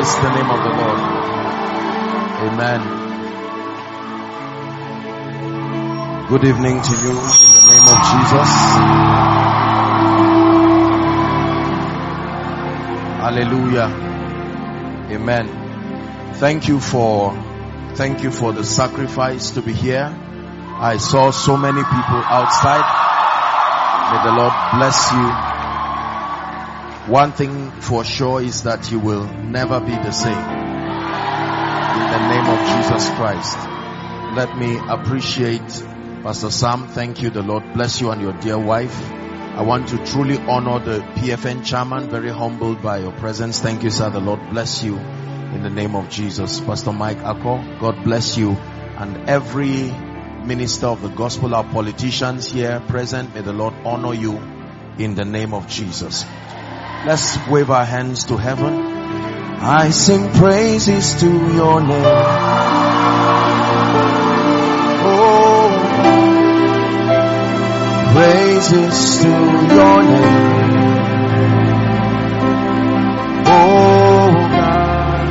Praise the name of the Lord. Amen. Good evening to you in the name of Jesus. Hallelujah. Amen. Thank you for the sacrifice to be here. I saw so many people outside. May the Lord bless you. One thing for sure is that you will never be the same. In the name of Jesus Christ. Let me appreciate Pastor Sam. Thank you. The Lord bless you and your dear wife. I want to truly honor the PFN chairman. Very humbled by your presence. Thank you, sir. The Lord bless you in the name of Jesus. Pastor Mike Ako, God bless you. And every minister of the gospel, our politicians here present, may the Lord honor you in the name of Jesus. Let's wave our hands to heaven. I sing praises to your name. Oh, praises to your name. Oh God,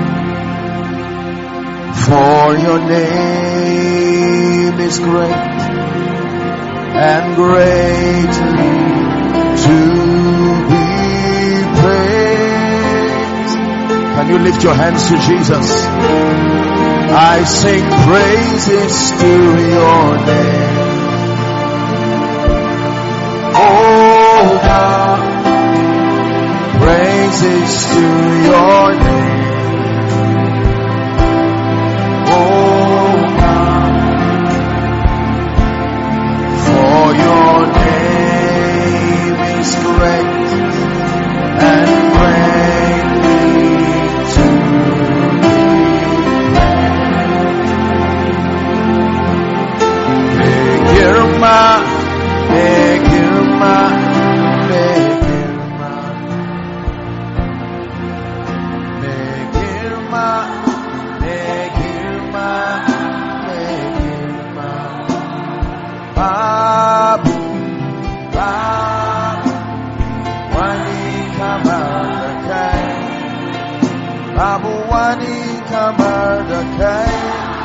for your name is great and greatly to be praised. Can you lift your hands to Jesus? I sing praises to your name. Oh God, praises to your name. Oh God, for your name is great and greatly to be praised. Megirma, Megirma, Megirma, Megirma, Megirma, Megirma, Babu, Babu, Wani Kamadakai, Babu Wani Kamadakai.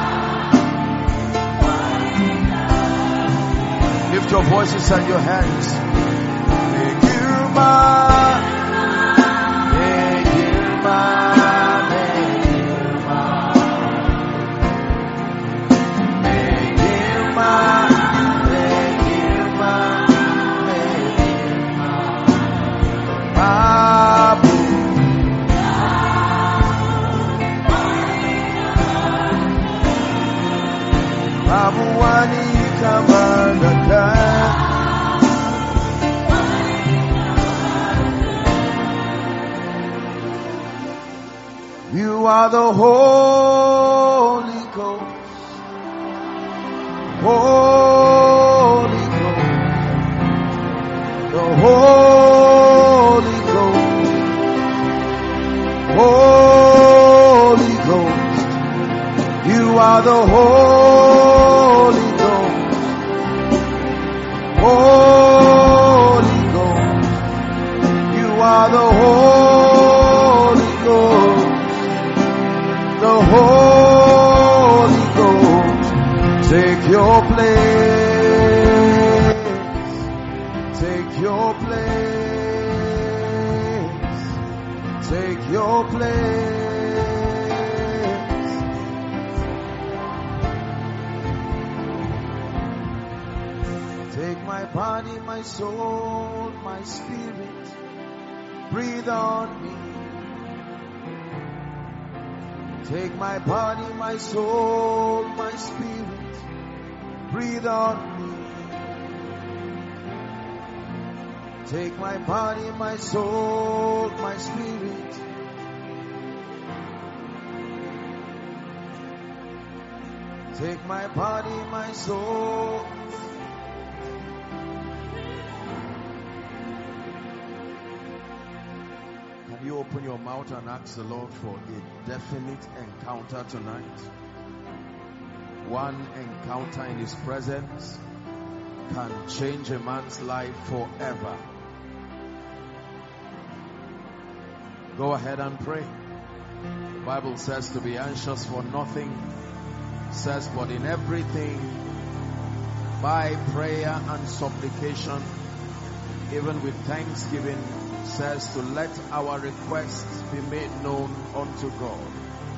Lift your voices and your hands. Megirma, Megirma, Megirma, Megirma, Megirma, Megirma, Babu, Babu Wani Kamadakai. You are the Holy Ghost, Holy Ghost, the Holy Ghost, Holy Ghost. You are the Holy Ghost, Holy Ghost. You are the Holy Ghost, the Holy Ghost. Take your place, take your place, take your place. Take my body, my soul, my spirit, breathe on me. Take my body, my soul, my spirit, breathe on me. Take my body, my soul, my spirit. Take my body, my soul. Can you open your mouth and ask the Lord for a definite encounter tonight? One encounter in His presence can change a man's life forever. Go ahead and pray. The Bible says to be anxious for nothing. It says, but in everything, by prayer and supplication, even with thanksgiving, says to let our requests be made known unto God.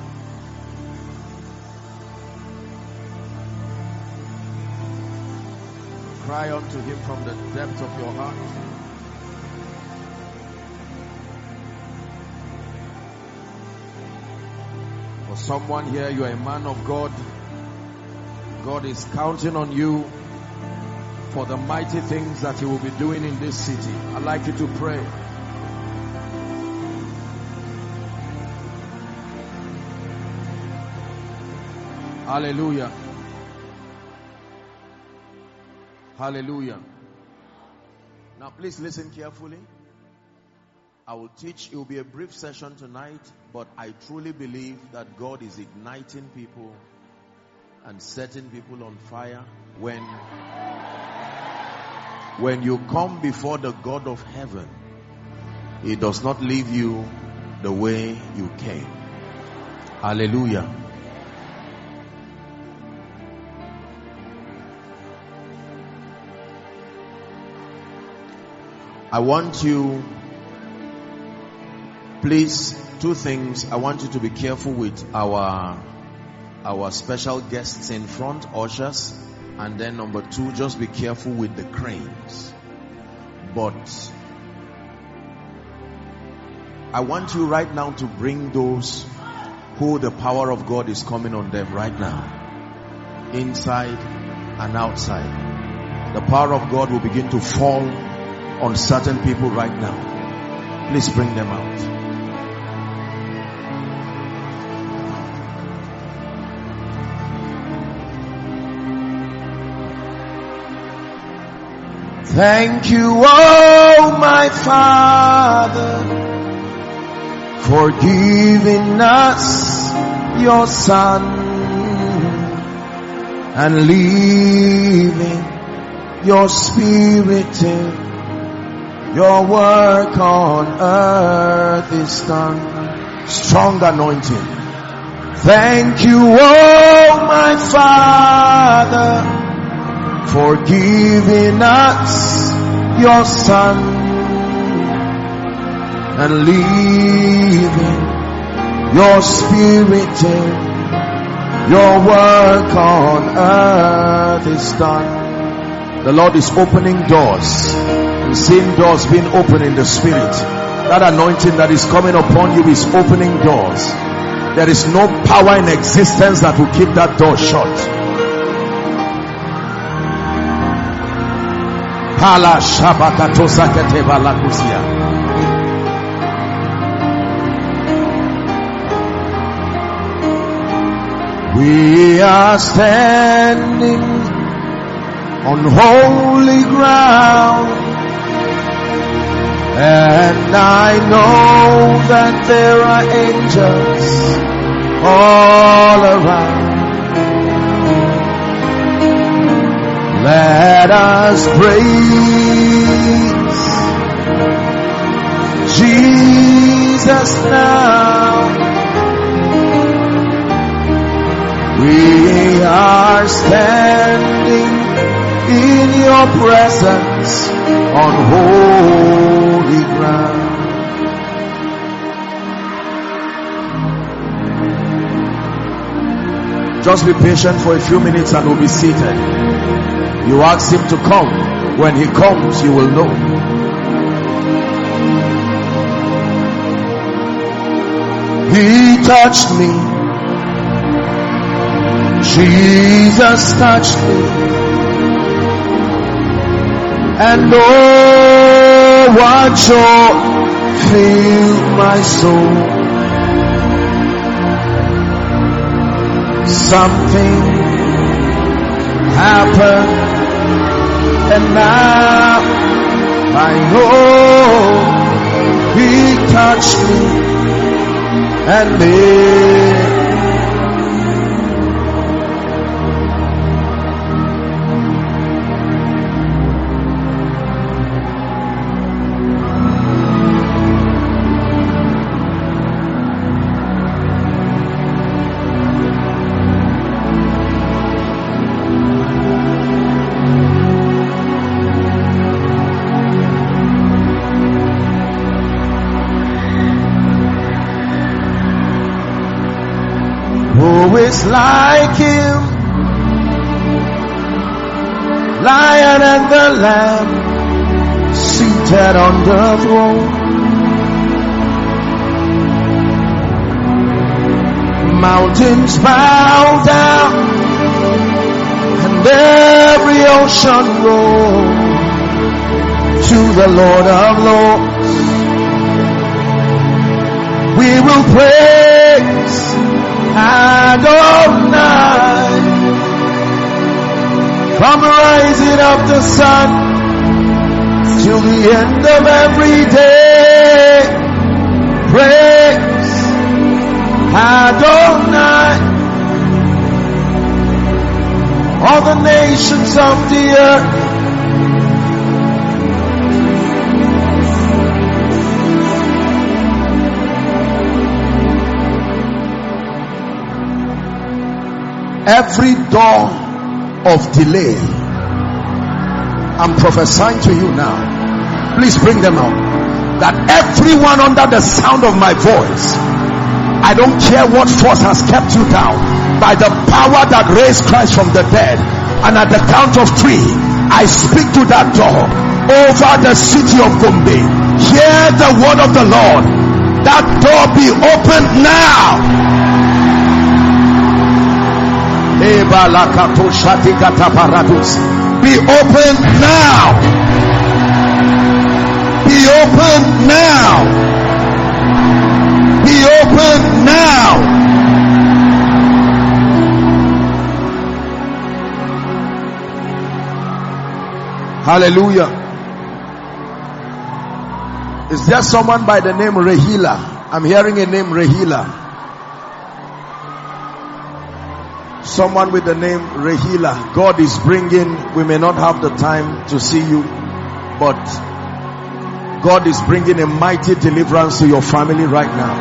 Cry unto Him from the depth of your heart. For someone here, you are a man of God. God is counting on you for the mighty things that He will be doing in this city. I'd like you to pray. Hallelujah. Hallelujah. Now please listen carefully. I will teach. It will be a brief session tonight, but I truly believe that God is igniting people and setting people on fire when you come before the God of heaven. He does not leave you the way you came. Hallelujah. I want you, please, two things. I want you to be careful with our special guests in front, ushers. And then number two, just be careful with the cranes. But I want you right now to bring those who the power of God is coming on them right now. Inside and outside. The power of God will begin to fall on certain people right now. Please bring them out. Thank you, oh my Father, for giving us your Son and leaving your Spirit in. Your work on earth is done. Strong anointing. Thank you, oh my Father, for giving us your Son and leaving your Spirit in. Your work on earth is done. The Lord is opening doors. I'm seeing doors being opened in the Spirit. That anointing that is coming upon you is opening doors. There is no power in existence that will keep that door shut. We are standing on holy ground, and I know that there are angels all around. Let us praise Jesus now. We are standing in your presence on holy ground. Just be patient for a few minutes and we'll be seated. You ask him to come. When he comes, you will know. He touched me. Jesus touched me. And oh, what joy filled my soul. Something happened, and now I know he touched me and made. is like him, Lion and the Lamb, seated on the throne. Mountains bow down and every ocean roars to the Lord of Lords. We will praise Adonai from the rising of the sun till the end of every day. Praise Adonai. All the nations of the earth, every door of delay, I'm prophesying to you now. Please bring them out. That everyone under the sound of my voice, I don't care what force has kept you down, by the power that raised Christ from the dead, and at the count of 3, I speak to that door over the city of Gombe. Hear the word of the Lord. That door be opened now. Be open now. Be open now. Be open now. Hallelujah. Is there someone by the name Rahila? I'm hearing a name Rahila. Someone with the name Rahila. God is bringing, we may not have the time to see you, but God is bringing a mighty deliverance to your family right now.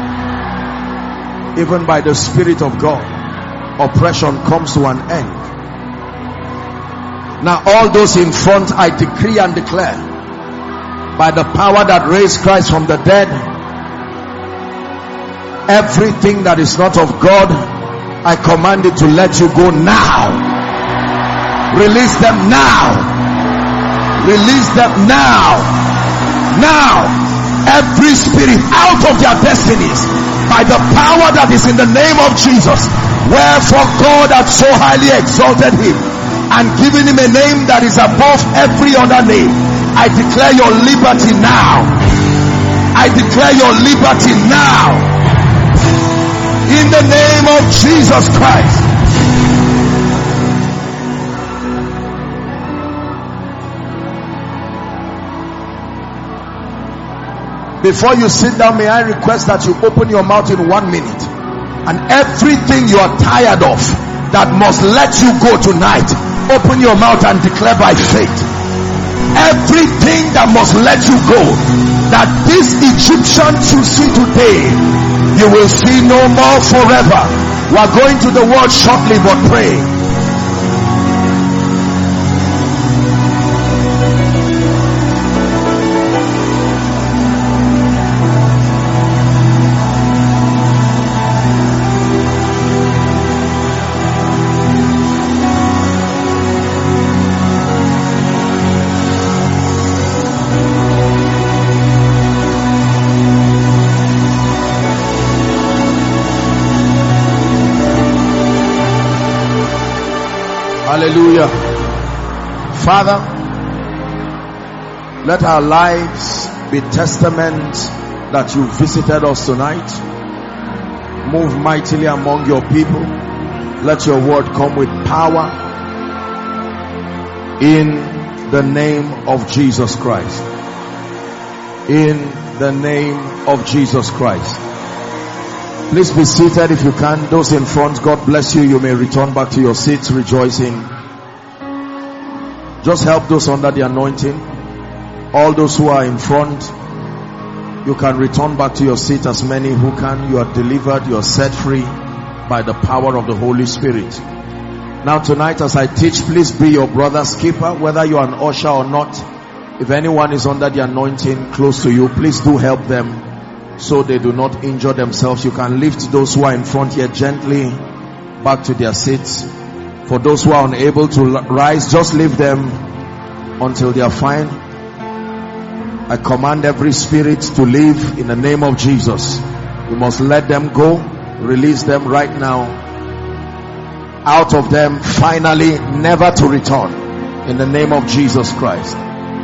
Even by the Spirit of God, oppression comes to an end. Now all those in front, I decree and declare, by the power that raised Christ from the dead, everything that is not of God, I command it to let you go now. Release them now. Release them now. Now, every spirit out of their destinies, by the power that is in the name of Jesus. Wherefore God hath so highly exalted him and given him a name that is above every other name. I declare your liberty now. I declare your liberty now. In the name of Jesus Christ. Before you sit down, may I request that you open your mouth in 1 minute. And everything you are tired of that must let you go tonight, open your mouth and declare by faith. Everything that must let you go, that this Egyptian you see today, you will see no more forever. We are going to the word shortly, but pray. Hallelujah. Father, let our lives be testament that you visited us tonight. Move mightily among your people. Let your word come with power in the name of Jesus Christ. In the name of Jesus Christ. Please be seated if you can. Those in front, God bless you. You may return back to your seats rejoicing. Just help those under the anointing. All those who are in front, you can return back to your seat, as many who can. You are delivered, you are set free by the power of the Holy Spirit. Now tonight as I teach, please be your brother's keeper, whether you are an usher or not. If anyone is under the anointing close to you, please do help them so they do not injure themselves. You can lift those who are in front here gently back to their seats. For those who are unable to rise, just leave them until they are fine. I command every spirit to leave in the name of Jesus. You must let them go. Release them right now. Out of them, finally, never to return. In the name of Jesus Christ.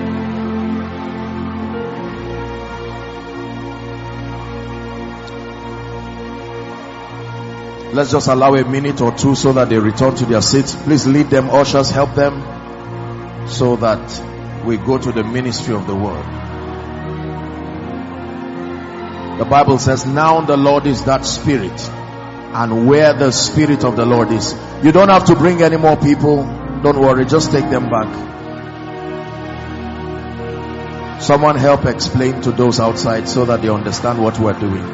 Let's just allow a minute or two so that they return to their seats. Please lead them, ushers, help them, so that we go to the ministry of the word. The Bible says, now the Lord is that Spirit, and where the Spirit of the Lord is. You don't have to bring any more people. Don't worry, just take them back. Someone help explain to those outside so that they understand what we're doing.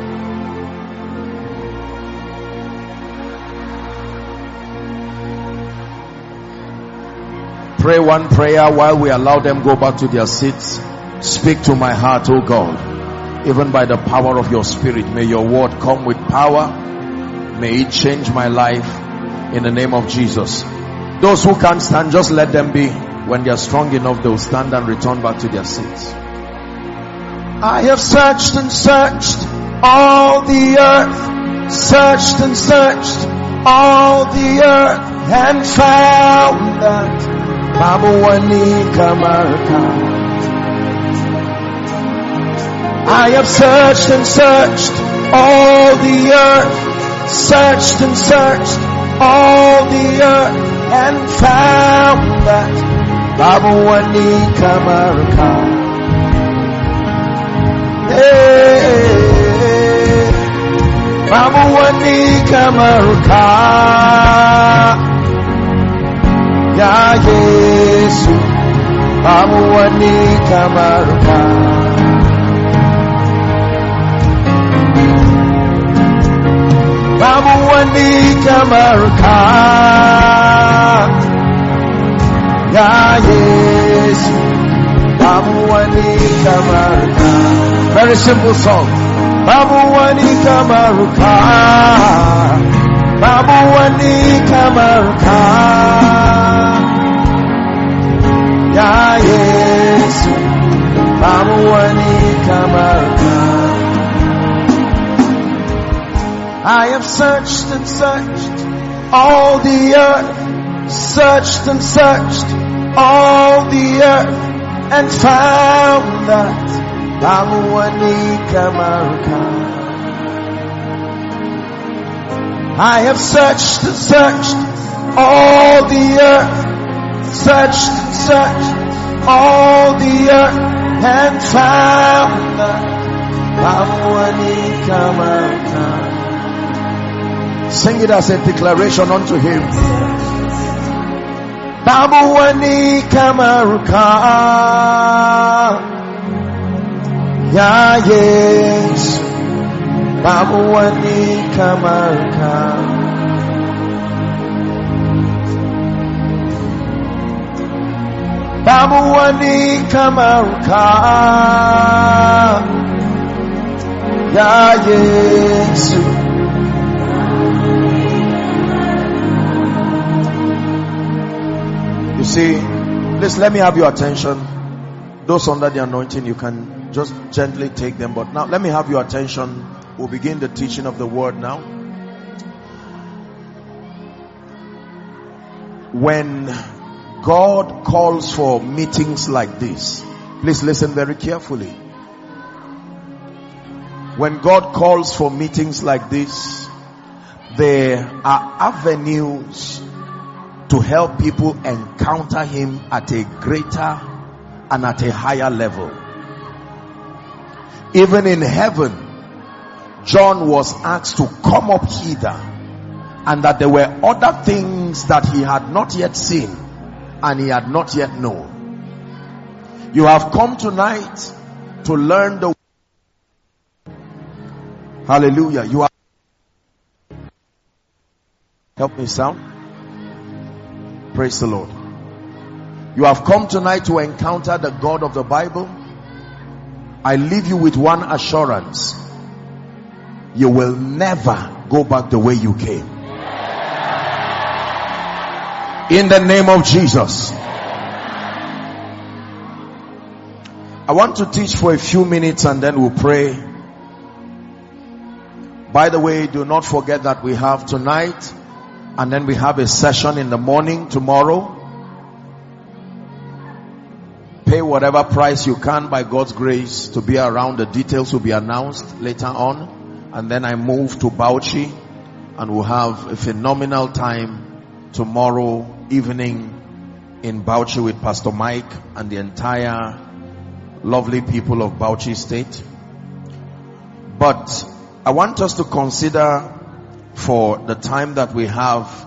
Pray one prayer while we allow them go back to their seats. Speak to my heart, oh God. Even by the power of your Spirit, may your word come with power. May it change my life in the name of Jesus. Those who can't stand, just let them be. When they are strong enough, they'll stand and return back to their seats. I have searched and searched all the earth, searched and searched all the earth, and found that Babu Wani Kamarka. I have searched and searched all the earth, searched and searched all the earth, and found that Babu Wani Kamarka. Hey, Babu Wani Kamarka. Ya Yesu, Babu Wani Kamarka. Babu Wani Kamarka. Ya Yesu, Babu Wani Kamarka. Very simple song. Babu Wani Kamarka. Babu Wani Kamarka. Ya Yesu, Babu Wani Kamarka. I have searched and searched all the earth, searched and searched all the earth, and found that Babu Wani Kamarka. I have searched and searched all the earth, searched and searched all the earth, and found that Babu Wani Kamarka. Sing it as a declaration unto him. Babu Wani Kamarka. Ya Yesu, Babu Wani Kamarka. Babu Wani Kamarka. Ya Yesu. You see, please let me have your attention. Those under the anointing, you can just gently take them. But now let me have your attention. We'll begin the teaching of the word now. When God calls for meetings like this, please listen very carefully. When God calls for meetings like this, there are avenues to help people encounter him at a greater and at a higher level. Even in heaven, John was asked to come up hither, and that there were other things that he had not yet seen and he had not yet known. You have come tonight to learn the hallelujah. You are help me sound. Praise the Lord. You have come tonight to encounter the God of the Bible. I leave you with one assurance. You will never go back the way you came. In the name of Jesus. I want to teach for a few minutes and then we'll pray. By the way, do not forget that we have tonight and then we have a session in the morning tomorrow. Pay whatever price you can by God's grace to be around. The details will be announced later on. And then I move to Bauchi and we'll have a phenomenal time tomorrow evening in Bauchi with Pastor Mike and the entire lovely people of Bauchi State. But I want us to consider for the time that we have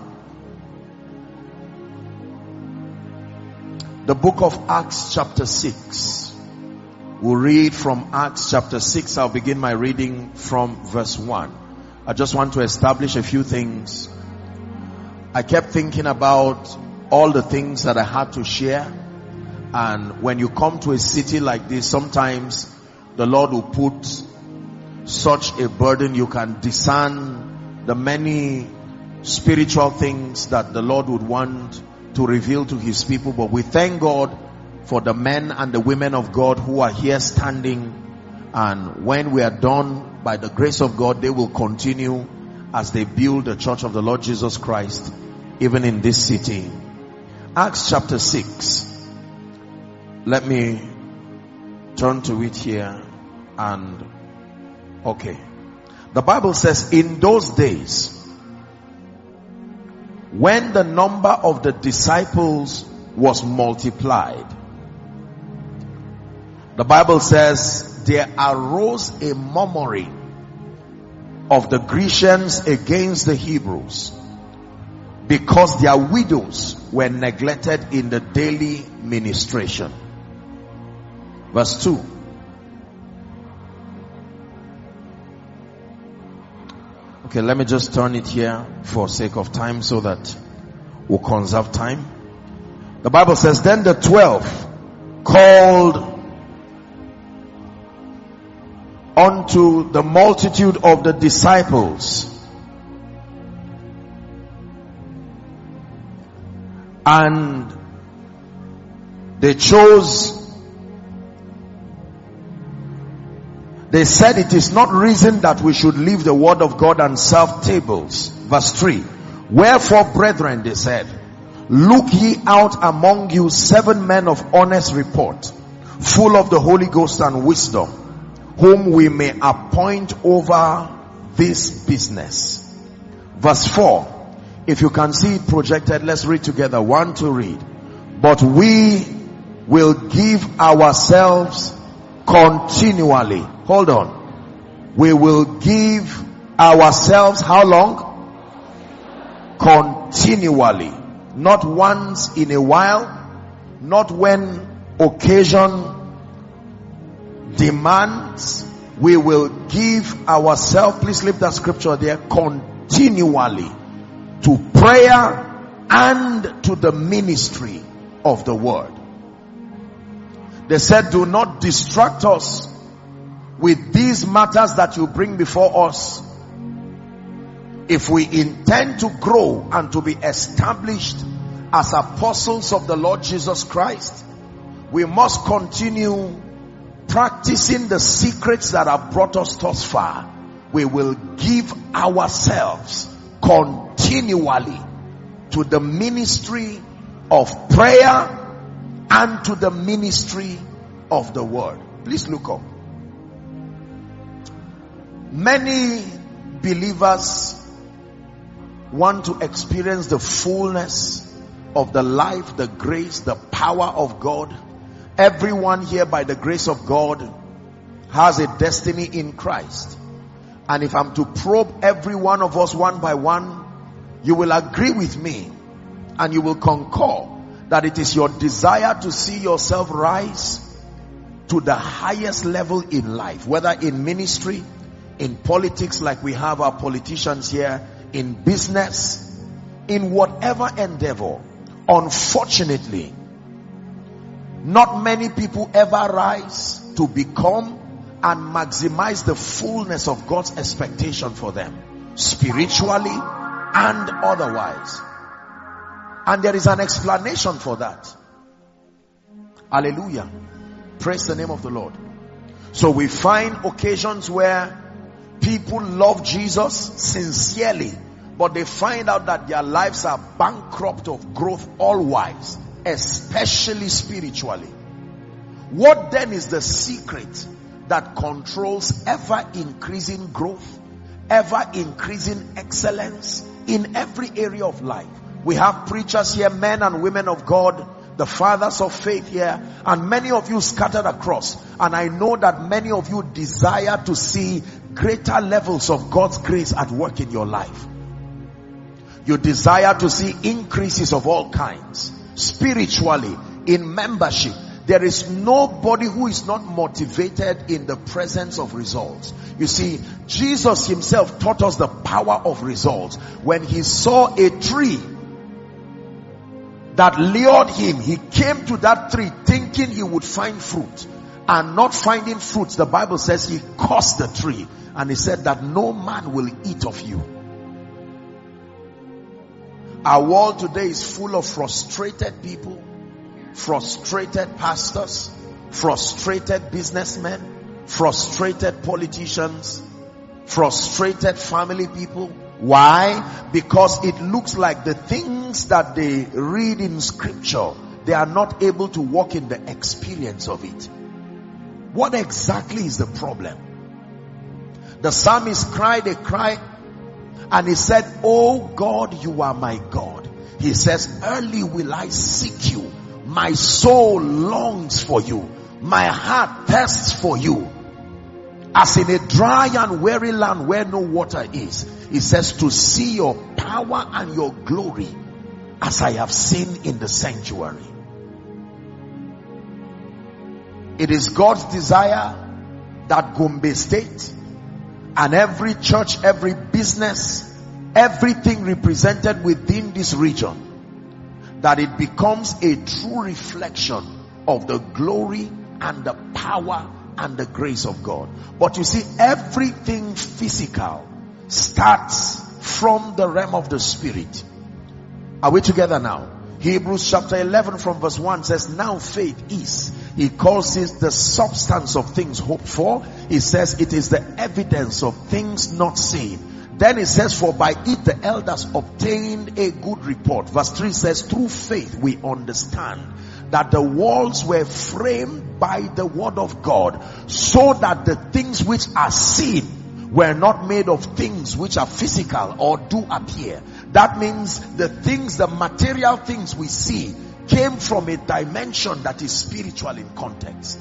the book of Acts chapter 6. We'll read from Acts chapter 6. I'll begin my reading from verse 1. I just want to establish a few things. I kept thinking about all the things that I had to share. And when you come to a city like this, sometimes the Lord will put such a burden. You can discern the many spiritual things that the Lord would want to reveal to his people. But we thank God for the men and the women of God who are here standing. And when we are done, by the grace of God, they will continue as they build the church of the Lord Jesus Christ, even in this city. Acts chapter 6. Let me turn to it here. And okay. The Bible says, in those days, when the number of the disciples was multiplied, the Bible says there arose a murmuring of the Grecians against the Hebrews, because their widows were neglected in the daily ministration. Verse 2. Okay, let me just turn it here for sake of time so that we'll conserve time. The Bible says, then the 12 called unto the multitude of the disciples and they said, it is not reason that we should leave the word of God and serve tables. Verse 3. Wherefore, brethren, they said, look ye out among you 7 men of honest report, full of the Holy Ghost and wisdom, whom we may appoint over this business. Verse 4. If you can see it projected, let's read together. 1 to read. But we will give ourselves continually. Hold on. We will give ourselves how long? Continually. Not once in a while. Not when occasion demands. We will give ourselves, please leave that scripture there, continually to prayer and to the ministry of the word. They said, do not distract us with these matters that you bring before us. If we intend to grow and to be established as apostles of the Lord Jesus Christ, we must continue practicing the secrets that have brought us thus far. We will give ourselves continually to the ministry of prayer and to the ministry of the word. Please look up. Many believers want to experience the fullness of the life, the grace, the power of God. Everyone here, by the grace of God, has a destiny in Christ. And if I'm to probe every one of us one by one, you will agree with me and you will concur that it is your desire to see yourself rise to the highest level in life, whether in ministry, in politics like we have our politicians here, in business, in whatever endeavor. Unfortunately, not many people ever rise to become and maximize the fullness of God's expectation for them, spiritually and otherwise. And there is an explanation for that. Hallelujah. Praise the name of the Lord. So we find occasions where people love Jesus sincerely, but they find out that their lives are bankrupt of growth all-wise, especially spiritually. What then is the secret that controls ever-increasing growth, ever-increasing excellence in every area of life? We have preachers here, men and women of God, the fathers of faith here, and many of you scattered across. And I know that many of you desire to see greater levels of God's grace at work in your life. You desire to see increases of all kinds, spiritually, in membership. There is nobody who is not motivated in the presence of results. You see, Jesus himself taught us the power of results. When he saw a tree that lured him, he came to that tree thinking he would find fruit, and not finding fruits, the Bible says he cursed the tree, and he said that no man will eat of you. Our world today is full of frustrated people, frustrated pastors, frustrated businessmen, frustrated politicians, frustrated family people. Why? Because it looks like the things that they read in scripture, they are not able to walk in the experience of it. What exactly is the problem? The psalmist cried a cry, and he said, "Oh God, you are my God." He says, "Early will I seek you. My soul longs for you. My heart thirsts for you. As in a dry and weary land where no water is." He says, "To see your power and your glory as I have seen in the sanctuary." It is God's desire that Gombe State and every church, every business, everything represented within this region, that it becomes a true reflection of the glory and the power and the grace of God. But you see, everything physical starts from the realm of the spirit. Are we together now? Hebrews chapter 11 from verse 1 says, "Now faith is," he calls it the substance of things hoped for. He says it is the evidence of things not seen. Then it says, "For by it the elders obtained a good report." Verse 3 says, "Through faith we understand that the worlds were framed by the word of God, so that the things which are seen were not made of things which are physical or do appear." That means the things, the material things we see, came from a dimension that is spiritual in context.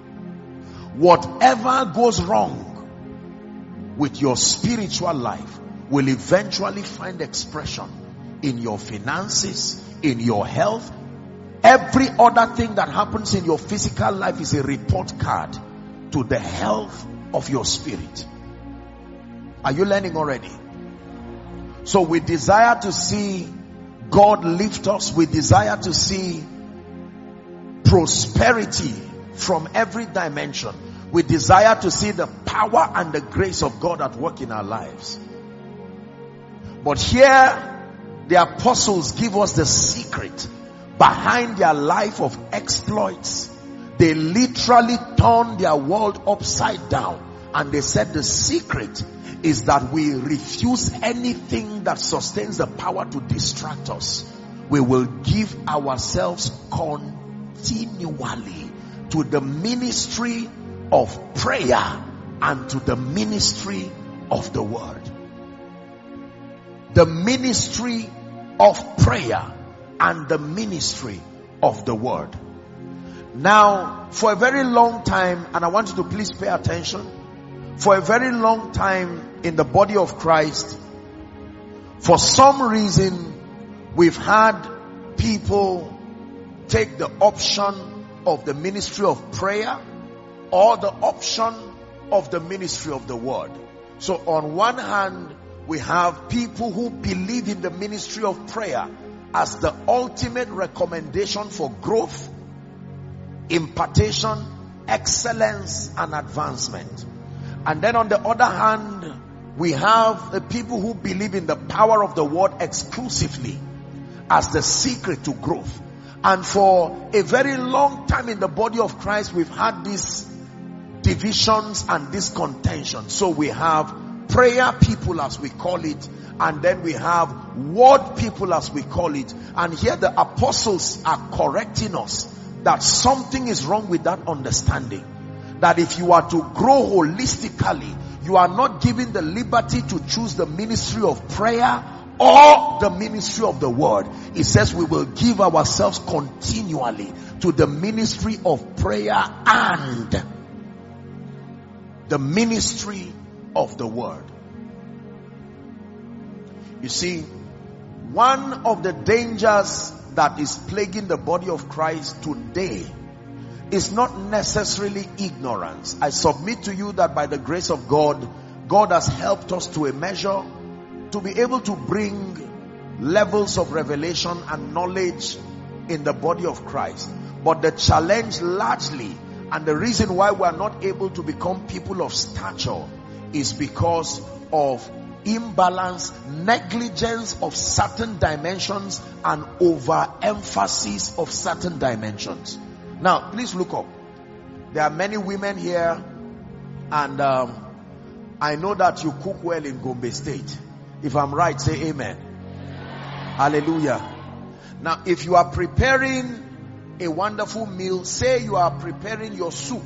Whatever goes wrong with your spiritual life will eventually find expression in your finances, in your health. Every other thing that happens in your physical life is a report card to the health of your spirit. Are you learning already? So we desire to see God lift us. We desire to see prosperity from every dimension. We desire to see the power and the grace of God at work in our lives. But here, the apostles give us the secret behind their life of exploits. They literally turned their world upside down. And they said the secret is that we refuse anything that sustains the power to distract us. We will give ourselves continually to the ministry of prayer and to the ministry of the word. The ministry of prayer and the ministry of the word. Now, for a very long time, and I want you to please pay attention, for a very long time in the body of Christ, for some reason, we've had people take the option of the ministry of prayer or the option of the ministry of the word. So on one hand, we have people who believe in the ministry of prayer as the ultimate recommendation for growth, impartation, excellence, and advancement. And then on the other hand, we have the people who believe in the power of the word exclusively as the secret to growth. And for a very long time in the body of Christ, we've had these divisions and this contention. So we have prayer people, as we call it, and then we have word people, as we call it. And here the apostles are correcting us that something is wrong with that understanding. That if you are to grow holistically, you are not given the liberty to choose the ministry of prayer or the ministry of the word. It says we will give ourselves continually to the ministry of prayer and the ministry of the word. You see, one of the dangers that is plaguing the body of Christ today is not necessarily ignorance. I submit to you that by the grace of God, God has helped us to a measure to be able to bring levels of revelation and knowledge in the body of Christ. But the challenge largely, and the reason why we are not able to become people of stature, is because of imbalance, negligence of certain dimensions, and overemphasis of certain dimensions. Now, please look up. There are many women here, and I know that you cook well in Gombe State. If I'm right, say amen. Hallelujah. Now, if you are preparing a wonderful meal, say you are preparing your soup,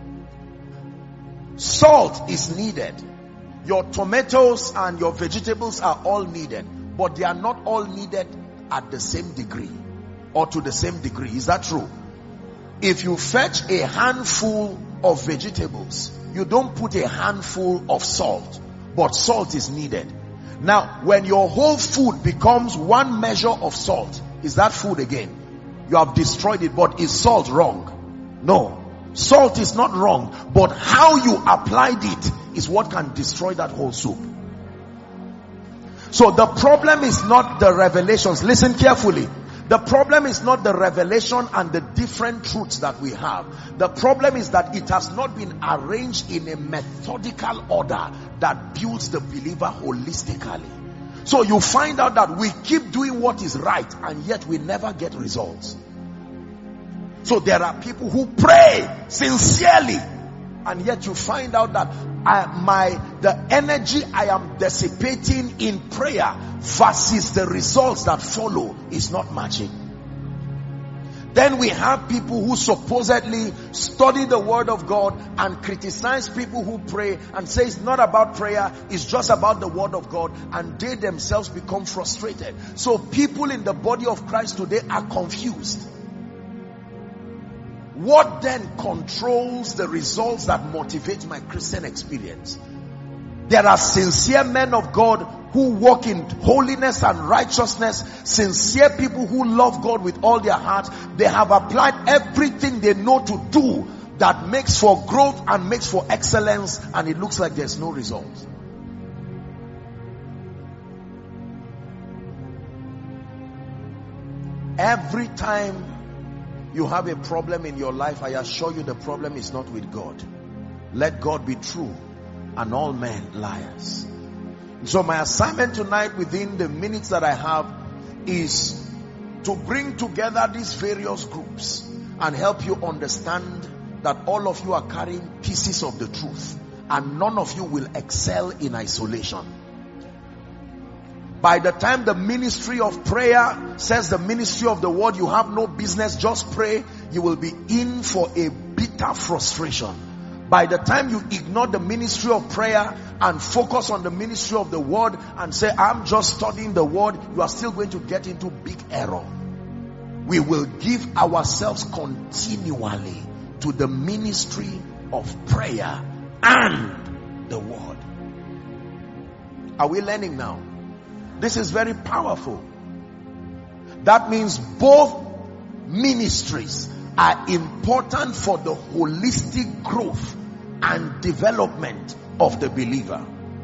salt is needed. Your tomatoes and your vegetables are all needed, but they are not all needed at the same degree or to the same degree. Is that true? If you fetch a handful of vegetables, you don't put a handful of salt, but salt is needed. Now, when your whole food becomes one measure of salt, is that food again? You have destroyed it, but is salt wrong? No. Salt is not wrong, but how you applied it is what can destroy that whole soup. So the problem is not the revelations. Listen carefully. The problem is not the revelation and the different truths that we have. The problem is that it has not been arranged in a methodical order that builds the believer holistically. So you find out that we keep doing what is right, and yet we never get results. So there are people who pray sincerely, and yet you find out that the energy I am dissipating in prayer versus the results that follow is not matching. Then we have people who supposedly study the word of God and criticize people who pray and say it's not about prayer, it's just about the word of God, and they themselves become frustrated. So people in the body of Christ today are confused. What then controls the results that motivate my Christian experience? There are sincere men of God who walk in holiness and righteousness, sincere people who love God with all their heart. They have applied everything they know to do that makes for growth and makes for excellence, and it looks like there's no result. Every time you have a problem in your life, I assure you the problem is not with God. Let God be true and all men liars. So my assignment tonight, within the minutes that I have, is to bring together these various groups and help you understand that all of you are carrying pieces of the truth, and none of you will excel in isolation. By the time the ministry of prayer says the ministry of the word, you have no business, just pray, you will be in for a bitter frustration. By the time you ignore the ministry of prayer and focus on the ministry of the word and say, I'm just studying the word, you are still going to get into big error. We will give ourselves continually to the ministry of prayer and the word. Are we learning now? This is very powerful. That means both ministries are important for the holistic growth and development of the believer.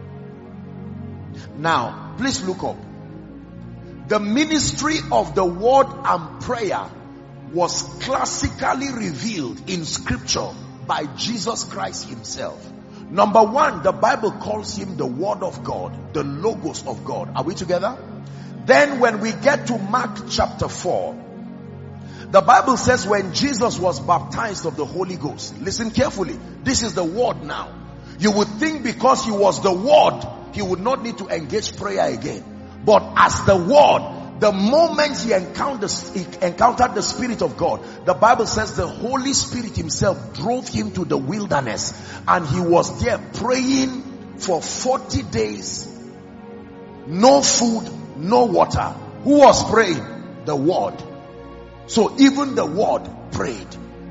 Now, please look up. The ministry of the word and prayer was classically revealed in scripture by Jesus Christ himself. Number one, the Bible calls him the word of God, the logos of God. Are we together? Then when we get to Mark chapter 4, the Bible says when Jesus was baptized of the Holy Ghost, listen carefully, this is the word now. You would think because he was the word, he would not need to engage prayer again. But as the word, the moment he encountered the Spirit of God, the Bible says the Holy Spirit himself drove him to the wilderness, and he was there praying for 40 days. No food, no water. Who was praying? The word. So even the word prayed.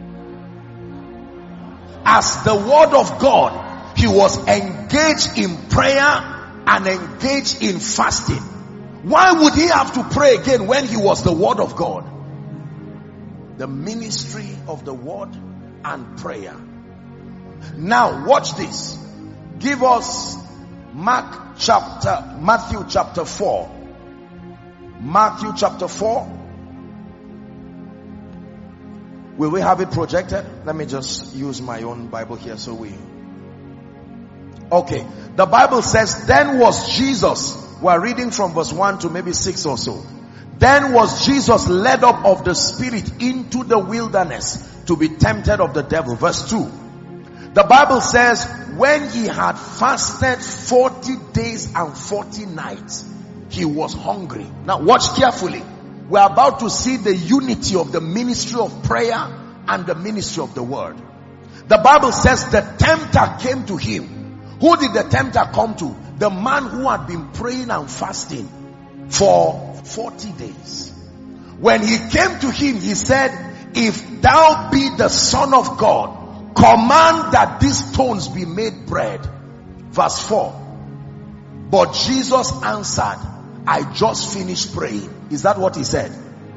As the word of God, he was engaged in prayer and engaged in fasting. Why would he have to pray again when he was the word of God? The ministry of the word and prayer. Now watch this. Give us Matthew chapter 4. Matthew chapter 4. Will we have it projected? Let me just use my own Bible here so we... Okay. The Bible says, then was Jesus... We're reading from verse 1 to maybe 6 or so. Then was Jesus led up of the Spirit into the wilderness to be tempted of the devil. Verse 2. The Bible says, when he had fasted 40 days and 40 nights, he was hungry. Now watch carefully. We're about to see the unity of the ministry of prayer and the ministry of the word. The Bible says the tempter came to him. Who did the tempter come to? The man who had been praying and fasting for 40 days. When he came to him, he said, if thou be the Son of God, command that these stones be made bread. Verse 4. But Jesus answered, I just finished praying. Is that what he said?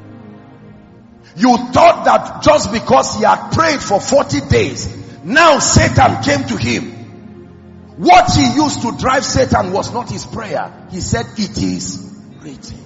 You thought that just because he had prayed for 40 days, now Satan came to him. What he used to drive Satan was not his prayer. He said, it is written.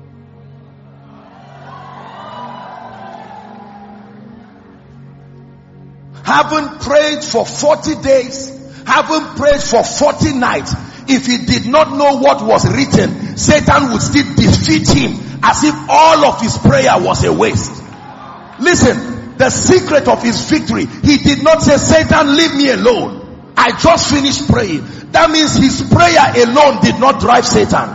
Haven't prayed for 40 days, haven't prayed for 40 nights. If he did not know what was written, Satan would still defeat him as if all of his prayer was a waste. Listen, the secret of his victory, he did not say, Satan, leave me alone. I just finished praying. That means his prayer alone did not drive Satan.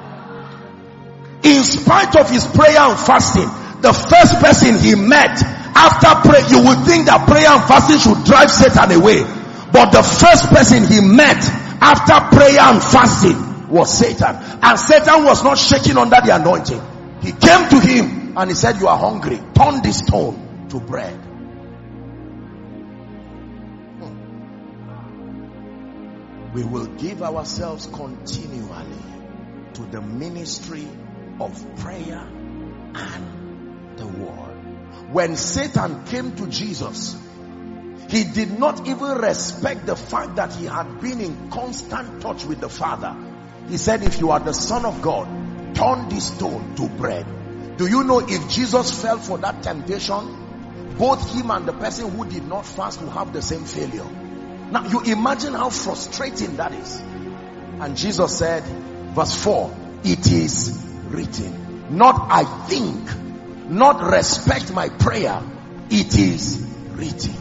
In spite of his prayer and fasting, the first person he met after prayer, you would think that prayer and fasting should drive Satan away. But the first person he met after prayer and fasting was Satan. And Satan was not shaking under the anointing. He came to him and he said, you are hungry. Turn this stone to bread. We will give ourselves continually to the ministry of prayer and the word. When Satan came to Jesus, he did not even respect the fact that he had been in constant touch with the Father. He said, if you are the Son of God, turn this stone to bread. Do you know if Jesus fell for that temptation, both him and the person who did not fast will have the same failure? Now you imagine how frustrating that is. And Jesus said, verse 4, it is written. Not I think, not respect my prayer. It is written.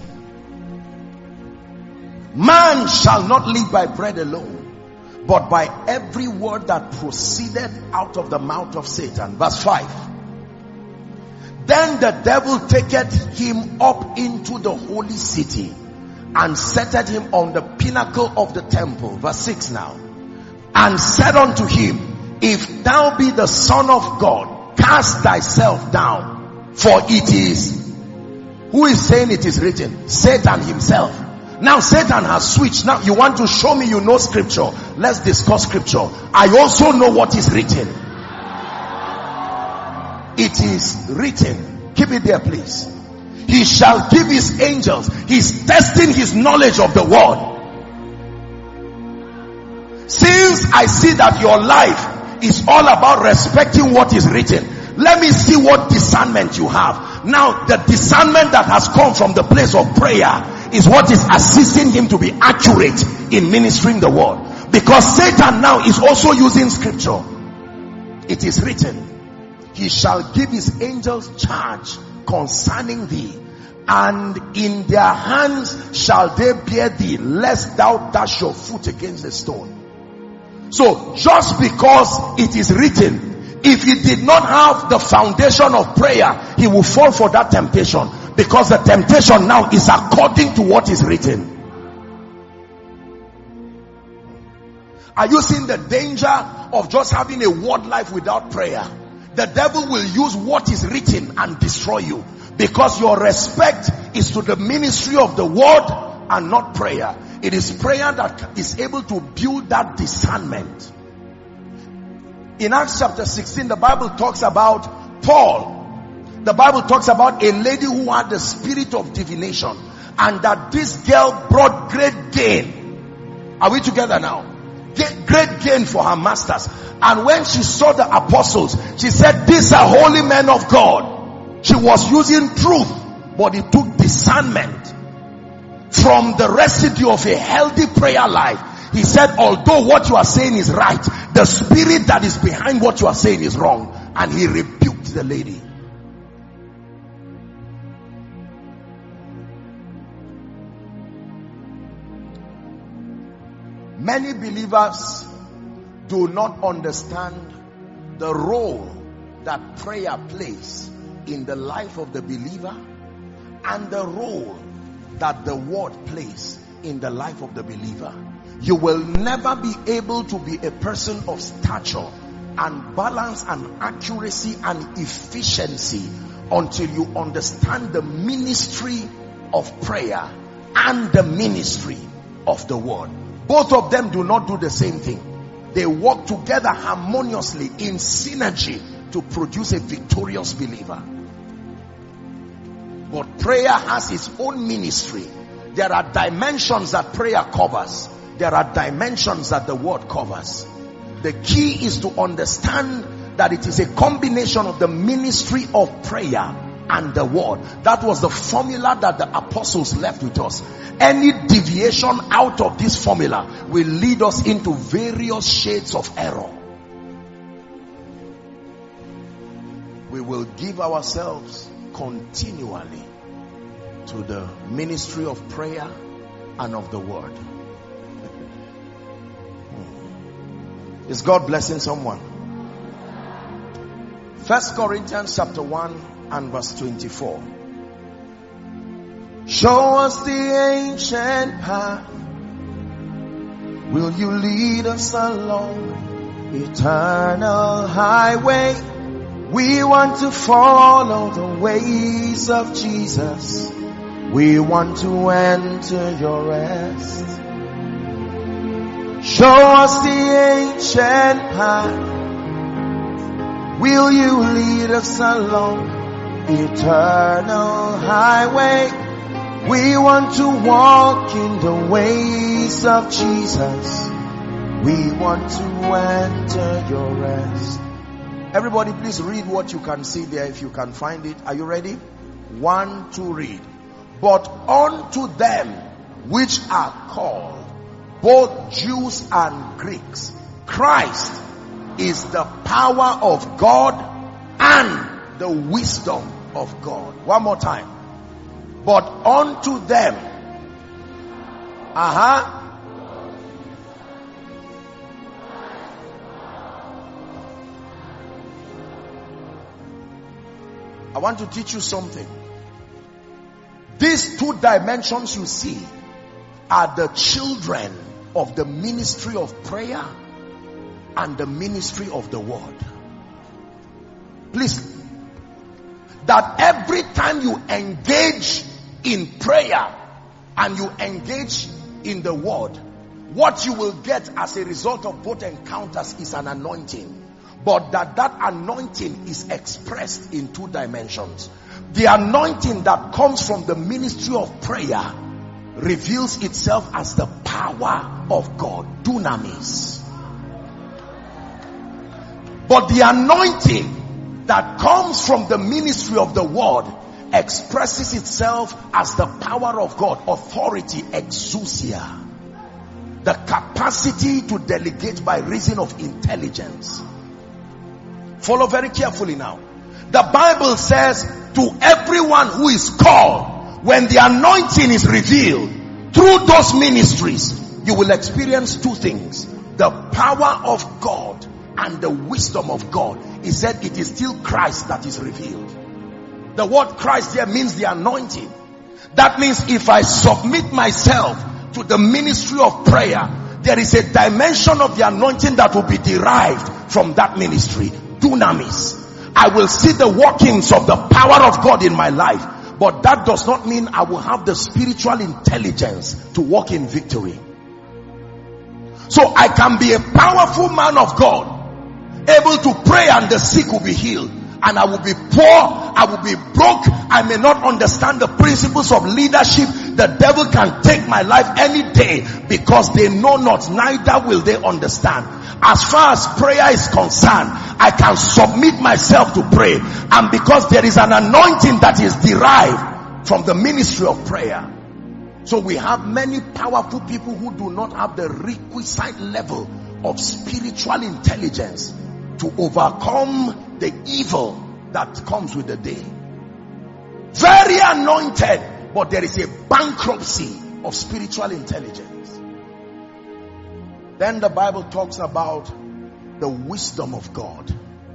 Man shall not live by bread alone, but by every word that proceeded out of the mouth of Satan. Verse 5. Then the devil taketh him up into the holy city and seated him on the pinnacle of the temple. Verse 6 now. And said unto him, if thou be the Son of God, cast thyself down, for it is. Who is saying it is written? Satan himself. Now Satan has switched. Now you want to show me you know scripture. Let's discuss scripture. I also know what is written. It is written. Keep it there please. He shall give his angels. He's testing his knowledge of the word. Since I see that your life is all about respecting what is written, let me see what discernment you have. Now the discernment that has come from the place of prayer is what is assisting him to be accurate in ministering the word. Because Satan now is also using scripture. It is written, he shall give his angels charge concerning thee, and in their hands shall they bear thee, lest thou dash your foot against a stone. So just because it is written, if he did not have the foundation of prayer, he will fall for that temptation, because the temptation now is according to what is written. Are you seeing the danger of just having a word life without prayer? The devil will use what is written and destroy you, because your respect is to the ministry of the word and not prayer. It is prayer that is able to build that discernment. In Acts chapter 16, the Bible talks about Paul. The Bible talks about a lady who had the spirit of divination, and that this girl brought great gain. Are we together now? Great gain for her masters. And when she saw the apostles, she said, these are holy men of God. She was using truth, but it took discernment from the residue of a healthy prayer life. He said, although what you are saying is right, the spirit that is behind what you are saying is wrong. And he rebuked the lady. Many believers do not understand the role that prayer plays in the life of the believer, and the role that the word plays in the life of the believer. You will never be able to be a person of stature and balance and accuracy and efficiency until you understand the ministry of prayer and the ministry of the word. Both of them do not do the same thing. They work together harmoniously in synergy to produce a victorious believer. But prayer has its own ministry. There are dimensions that prayer covers. There are dimensions that the word covers. The key is to understand that it is a combination of the ministry of prayer and the word. That was the formula that the apostles left with us. Any deviation out of this formula will lead us into various shades of error. We will give ourselves continually to the ministry of prayer and of the word. Is God blessing someone? 1 Corinthians chapter 1 and verse 24. Show us the ancient path. Will you lead us along eternal highway? We want to follow the ways of Jesus. We want to enter your rest. Show us the ancient path. Will you lead us along eternal highway? We want to walk in the ways of Jesus. We want to enter your rest. Everybody please read what you can see there if you can find it. Are you ready? 1, 2, read. But unto them which are called, both Jews and Greeks, Christ is the power of God and the wisdom of God. One more time. But unto them, I want to teach you something. These two dimensions you see are the children of the ministry of prayer and the ministry of the word. Please, that every time you engage in prayer and you engage in the word, what you will get as a result of both encounters is an anointing. But that anointing is expressed in two dimensions. The anointing that comes from the ministry of prayer reveals itself as the power of God, dunamis. But the anointing that comes from the ministry of the word expresses itself as the power of God, authority, exousia, the capacity to delegate by reason of intelligence. Follow very carefully now. The Bible says, to everyone who is called, when the anointing is revealed through those ministries, you will experience two things: the power of God and the wisdom of God. He said it is still Christ that is revealed. The word Christ here means the anointing. That means if I submit myself to the ministry of prayer, there is a dimension of the anointing that will be derived from that ministry. Dunamis. I will see the workings of the power of God in my life. But that does not mean I will have the spiritual intelligence to walk in victory. So I can be a powerful man of God, able to pray and the sick will be healed. And I will be poor, I will be broke, I may not understand the principles of leadership. The devil can take my life any day, because they know not, neither will they understand. As far as prayer is concerned, I can submit myself to pray. And because there is an anointing that is derived from the ministry of prayer. So we have many powerful people who do not have the requisite level of spiritual intelligence to overcome the evil that comes with the day. Very anointed, but there is a bankruptcy of spiritual intelligence. Then the Bible talks about the wisdom of God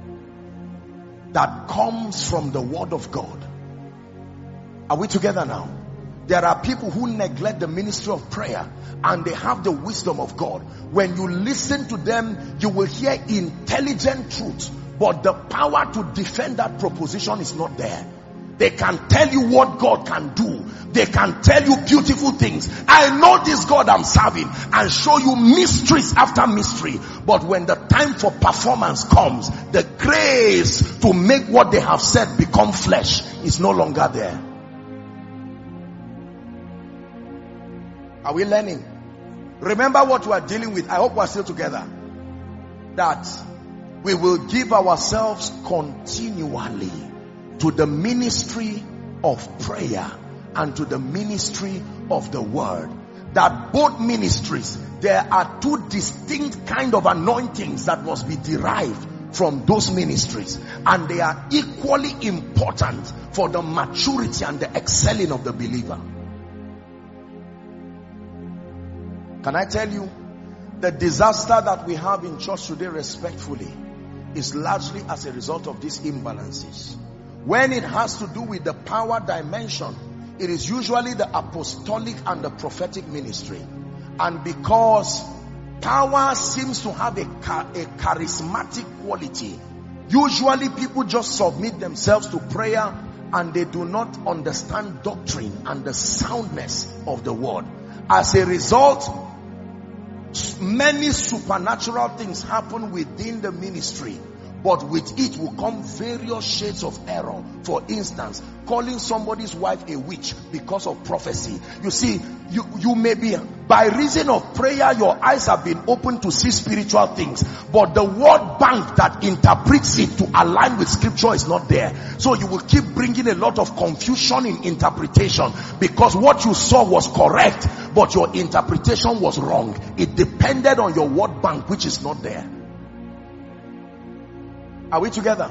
that comes from the word of God. Are we together now? There are people who neglect the ministry of prayer and they have the wisdom of God. When you listen to them, you will hear intelligent truth, but the power to defend that proposition is not there. They can tell you what God can do. They can tell you beautiful things. I know this God I'm serving, and show you mysteries after mystery. But when the time for performance comes, the grace to make what they have said become flesh is no longer there. Are we learning? Remember what we are dealing with. I hope we are still together. That we will give ourselves continually to the ministry of prayer and to the ministry of the word. That both ministries, there are two distinct kind of anointings that must be derived from those ministries, and they are equally important for the maturity and the excelling of the believer. Can I tell you, the disaster that we have in church today, respectfully, is largely as a result of these imbalances. When it has to do with the power dimension, it is usually the apostolic and the prophetic ministry. And because power seems to have a charismatic quality, usually people just submit themselves to prayer and they do not understand doctrine and the soundness of the word. As a result, many supernatural things happen within the ministry, but with it will come various shades of error. For instance, calling somebody's wife a witch because of prophecy. You see, you may be, by reason of prayer, your eyes have been opened to see spiritual things, but the word bank that interprets it to align with scripture is not there. So you will keep bringing a lot of confusion in interpretation, because what you saw was correct, but your interpretation was wrong. It depended on your word bank, which is not there. Are we together?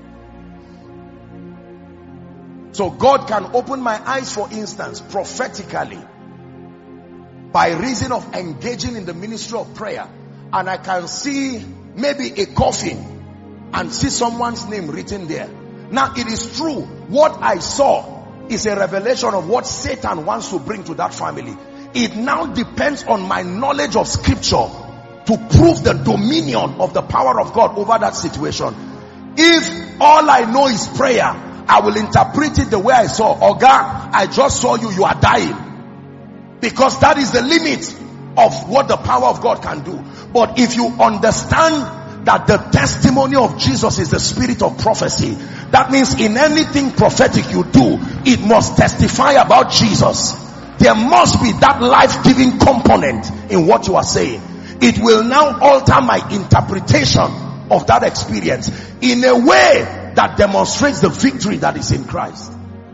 So God can open my eyes, for instance, prophetically, by reason of engaging in the ministry of prayer, and I can see maybe a coffin and see someone's name written there. Now it is true, what I saw is a revelation of what Satan wants to bring to that family. It now depends on my knowledge of scripture to prove the dominion of the power of God over that situation. If all I know is prayer, I will interpret it the way I saw. Oga, I just saw you, you are dying. Because that is the limit of what the power of God can do. But if you understand that the testimony of Jesus is the spirit of prophecy, that means in anything prophetic you do, it must testify about Jesus. There must be that life-giving component in what you are saying. It will now alter my interpretation of that experience in a way that demonstrates the victory that is in Christ.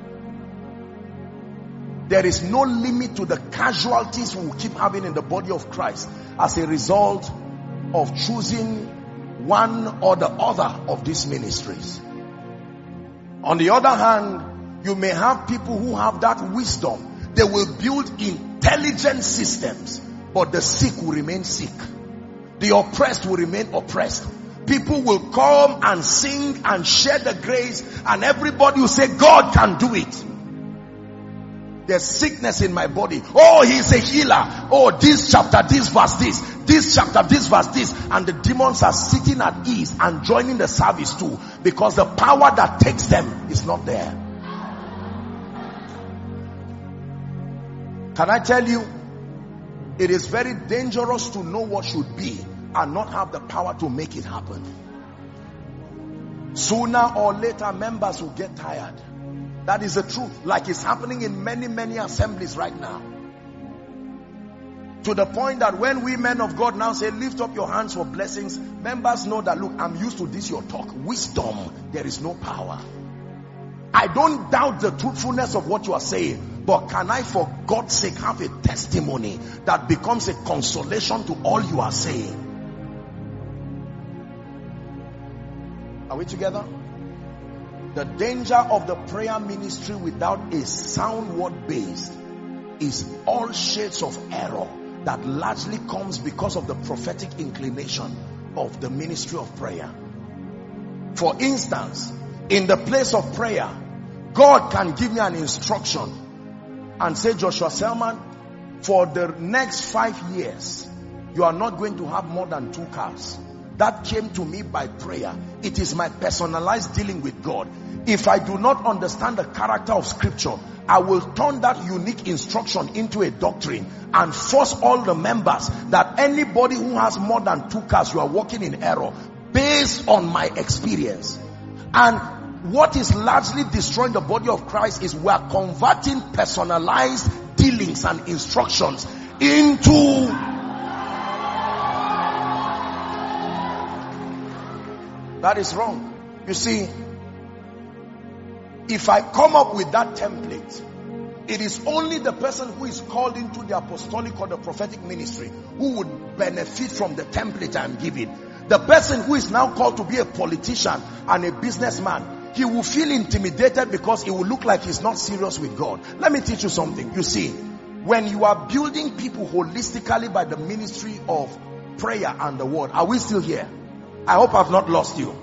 There is no limit to the casualties we will keep having in the body of Christ as a result of choosing one or the other of these ministries. On the other hand, you may have people who have that wisdom. They will build intelligent systems, but the sick will remain sick. The oppressed will remain oppressed. People will come and sing and share the grace, and everybody will say, God can do it. There's sickness in my body. Oh, he's a healer. Oh, this chapter, this verse, this. This chapter, this verse, this. And the demons are sitting at ease and joining the service too, because the power that takes them is not there. Can I tell you, it is very dangerous to know what should be and not have the power to make it happen. Sooner or later, members will get tired. That is the truth. Like it's happening in many assemblies right now. To the point that when we men of God now say, lift up your hands for blessings, members know that, look, I'm used to this, your talk. Wisdom, there is no power. I don't doubt the truthfulness of what you are saying, but can I, for God's sake, have a testimony that becomes a consolation to all you are saying? Are we together? The danger of the prayer ministry without a sound word base is all shades of error that largely comes because of the prophetic inclination of the ministry of prayer. For instance, in the place of prayer, God can give me an instruction and say, Joshua Selman, for the next 5 years, you are not going to have more than 2 cars. That came to me by prayer. It is my personalized dealing with God. If I do not understand the character of scripture, I will turn that unique instruction into a doctrine and force all the members that anybody who has more than 2 cars, you are walking in error based on my experience. And what is largely destroying the body of Christ is we are converting personalized dealings and instructions into... That is wrong. You see, if I come up with that template, it is only the person who is called into the apostolic or the prophetic ministry who would benefit from the template I am giving. The person who is now called to be a politician and a businessman, he will feel intimidated because it will look like he's not serious with God. Let me teach you something. You see, when you are building people holistically by the ministry of prayer and the word, are we still here? I hope I've not lost you.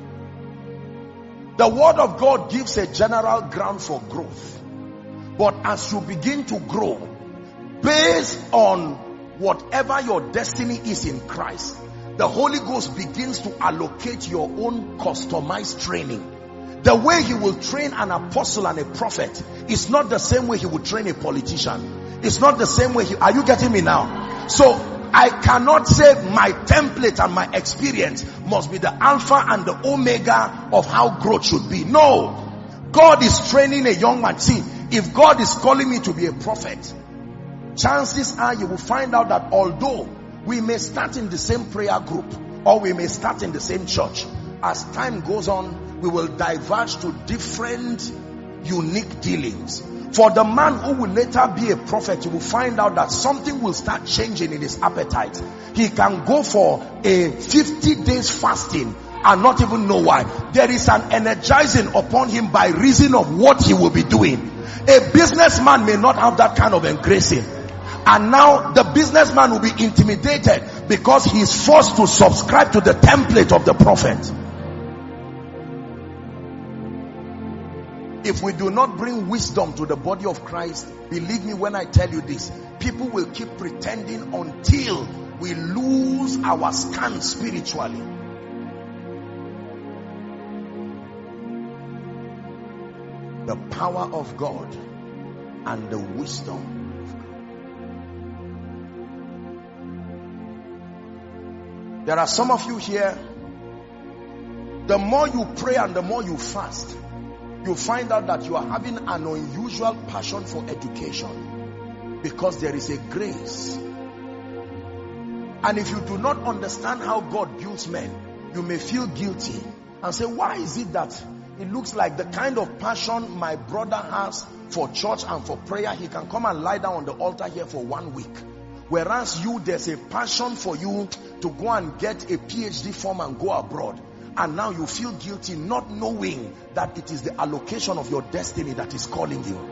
The word of God gives a general ground for growth. But as you begin to grow, based on whatever your destiny is in Christ, the Holy Ghost begins to allocate your own customized training. The way he will train an apostle and a prophet is not the same way he will train a politician. It's not the same way are you getting me now? So I cannot say my template and my experience must be the alpha and the omega of how growth should be. No. God is training a young man. See, if God is calling me to be a prophet, chances are you will find out that although we may start in the same prayer group or we may start in the same church, as time goes on, we will diverge to different unique dealings. For the man who will later be a prophet, you will find out that something will start changing in his appetite. He can go for a 50 days fasting and not even know why. There is an energizing upon him by reason of what he will be doing. A businessman may not have that kind of engracing. And now the businessman will be intimidated because he is forced to subscribe to the template of the prophet. If we do not bring wisdom to the body of Christ, believe me when I tell you this, people will keep pretending until we lose our stand spiritually. The power of God and the wisdom of God. There are some of you here, the more you pray and the more you fast, you find out that you are having an unusual passion for education because there is a grace. And if you do not understand how God builds men, you may feel guilty and say, why is it that it looks like the kind of passion my brother has for church and for prayer, he can come and lie down on the altar here for 1 week. Whereas there's a passion for you to go and get a PhD form and go abroad. And now you feel guilty not knowing that it is the allocation of your destiny that is calling you.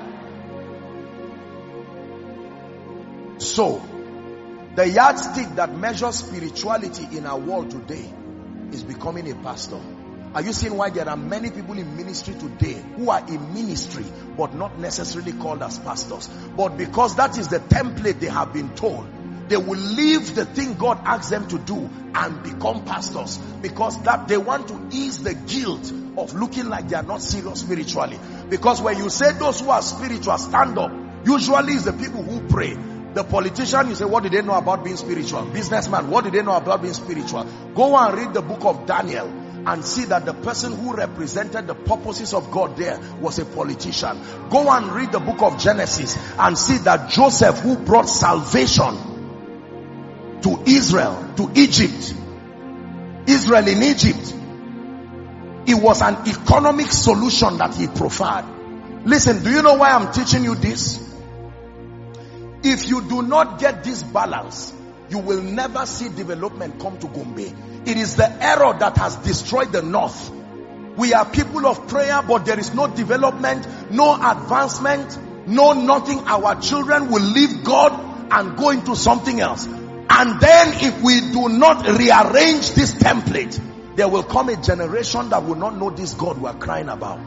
So, the yardstick that measures spirituality in our world today is becoming a pastor. Are you seeing why there are many people in ministry today who are in ministry but not necessarily called as pastors? But because that is the template they have been told, they will leave the thing God asked them to do and become pastors, because that they want to ease the guilt of looking like they are not serious spiritually. Because when you say those who are spiritual stand up, usually it's the people who pray. The politician, you say, what do they know about being spiritual? Businessman, what do they know about being spiritual? Go and read the book of Daniel and see that the person who represented the purposes of God there was a politician. Go and read the book of Genesis and see that Joseph, who brought salvation to Israel, to Egypt, Israel in Egypt, it was an economic solution that he proffered. Listen, do you know why I'm teaching you this? If you do not get this balance, you will never see development come to Gombe. It is the error that has destroyed the north. We are people of prayer, but there is no development, no advancement, no nothing. Our children will leave God and go into something else. And then if we do not rearrange this template, there will come a generation that will not know this God we are crying about.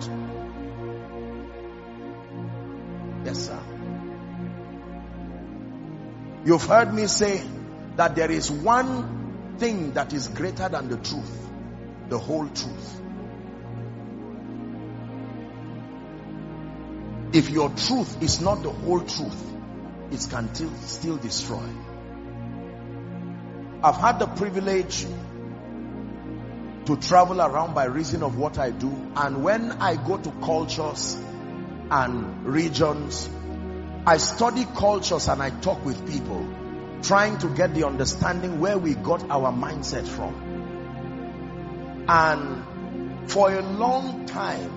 Yes, sir. You've heard me say that there is one thing that is greater than the truth, the whole truth. If your truth is not the whole truth, it can still destroy. I've had the privilege to travel around by reason of what I do, and when I go to cultures and regions, I study cultures and I talk with people, trying to get the understanding where we got our mindset from. And for a long time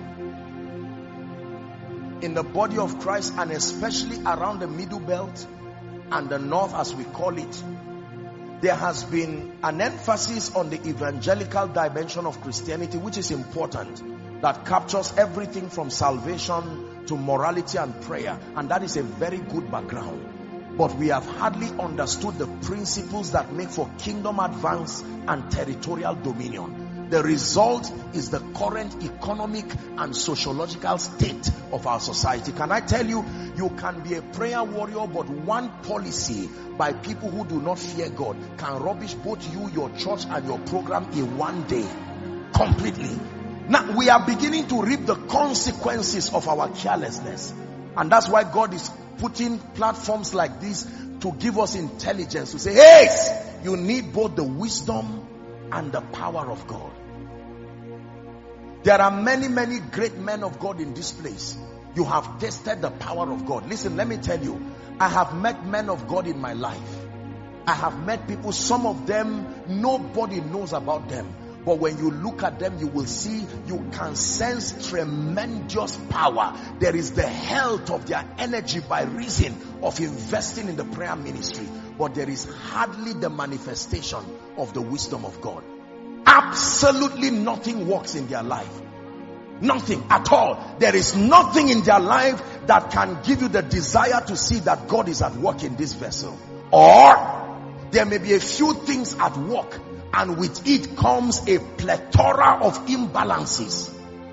in the body of Christ, and especially around the Middle Belt and the North as we call it, there has been an emphasis on the evangelical dimension of Christianity, which is important, that captures everything from salvation to morality and prayer, and that is a very good background. But we have hardly understood the principles that make for kingdom advance and territorial dominion. The result is the current economic and sociological state of our society. Can I tell you, you can be a prayer warrior, but one policy by people who do not fear God can rubbish both you, your church, and your program in one day. Completely. Now, we are beginning to reap the consequences of our carelessness. And that's why God is putting platforms like this to give us intelligence, to say, hey, you need both the wisdom and the power of God. There are many, many great men of God in this place. You have tasted the power of God. Listen, let me tell you, I have met men of God in my life. I have met people, some of them, nobody knows about them. But when you look at them, you will see, you can sense tremendous power. There is the health of their energy by reason of investing in the prayer ministry. But there is hardly the manifestation of the wisdom of God. Absolutely nothing works in their life. Nothing at all. There is nothing in their life that can give you the desire to see that God is at work in this vessel. Or there may be a few things at work, and with it comes a plethora of imbalances.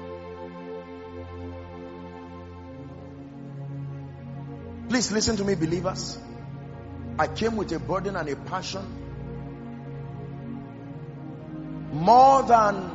Please listen to me, believers. I came with a burden and a passion. More than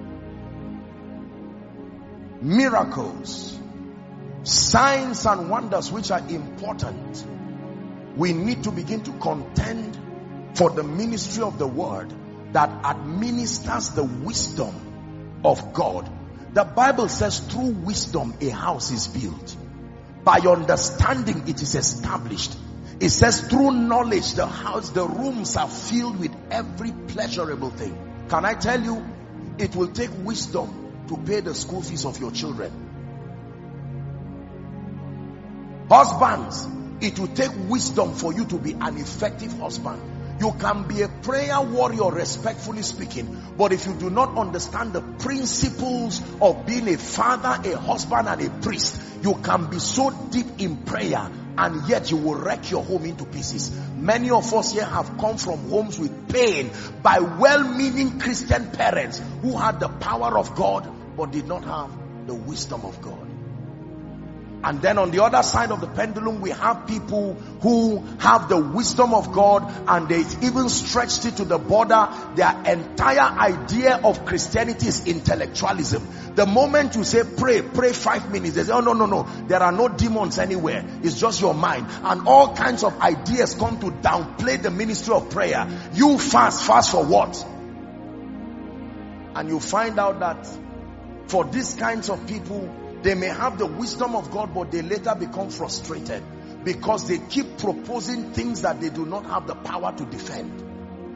miracles, signs and wonders, which are important, we need to begin to contend for the ministry of the word that administers the wisdom of God. The Bible says through wisdom a house is built. By understanding it is established. It says through knowledge the rooms are filled with every pleasurable thing. Can I tell you, it will take wisdom to pay the school fees of your children. Husbands, It will take wisdom for you to be an effective husband. You can be a prayer warrior, respectfully speaking, but if you do not understand the principles of being a father, a husband, and a priest, you can be so deep in prayer and yet you will wreck your home into pieces. Many of us here have come from homes with pain by well-meaning Christian parents who had the power of God but did not have the wisdom of God. And then on the other side of the pendulum, we have people who have the wisdom of God and they even stretched it to the border. Their entire idea of Christianity is intellectualism. The moment you say pray 5 minutes, they say, oh no, there are no demons anywhere. It's just your mind. And all kinds of ideas come to downplay the ministry of prayer. You fast for what? And you find out that for these kinds of people, they may have the wisdom of God, but they later become frustrated because they keep proposing things that they do not have the power to defend.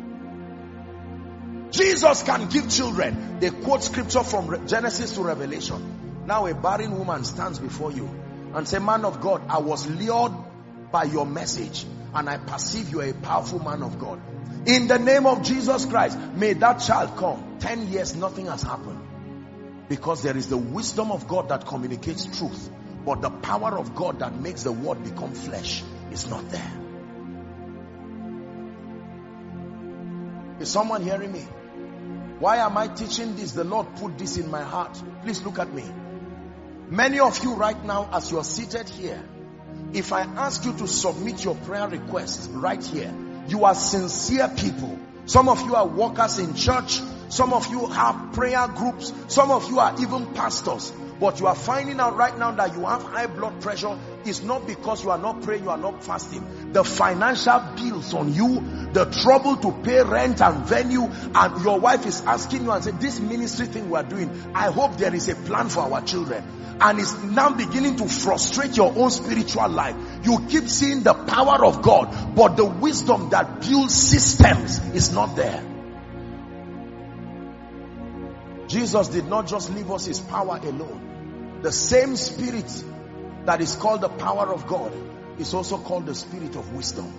Jesus can give children. They quote scripture from Genesis to Revelation. Now a barren woman stands before you and say, man of God, I was lured by your message and I perceive you are a powerful man of God. In the name of Jesus Christ, may that child come. 10 years, nothing has happened. Because there is the wisdom of God that communicates truth, but the power of God that makes the word become flesh is not there. Is someone hearing me? Why am I teaching this? The Lord put this in my heart. Please look at me. Many of you right now, as you are seated here, if I ask you to submit your prayer request right here, you are sincere people. Some of you are workers in church. Some of you have prayer groups. Some of you are even pastors. But you are finding out right now that you have high blood pressure. It's not because you are not praying, you are not fasting. The financial bills on you, the trouble to pay rent and venue, and your wife is asking you and say, this ministry thing we are doing, I hope there is a plan for our children. And it's now beginning to frustrate your own spiritual life. You keep seeing the power of God, but the wisdom that builds systems is not there. Jesus did not just leave us his power alone. The same spirit that is called the power of God is also called the spirit of wisdom.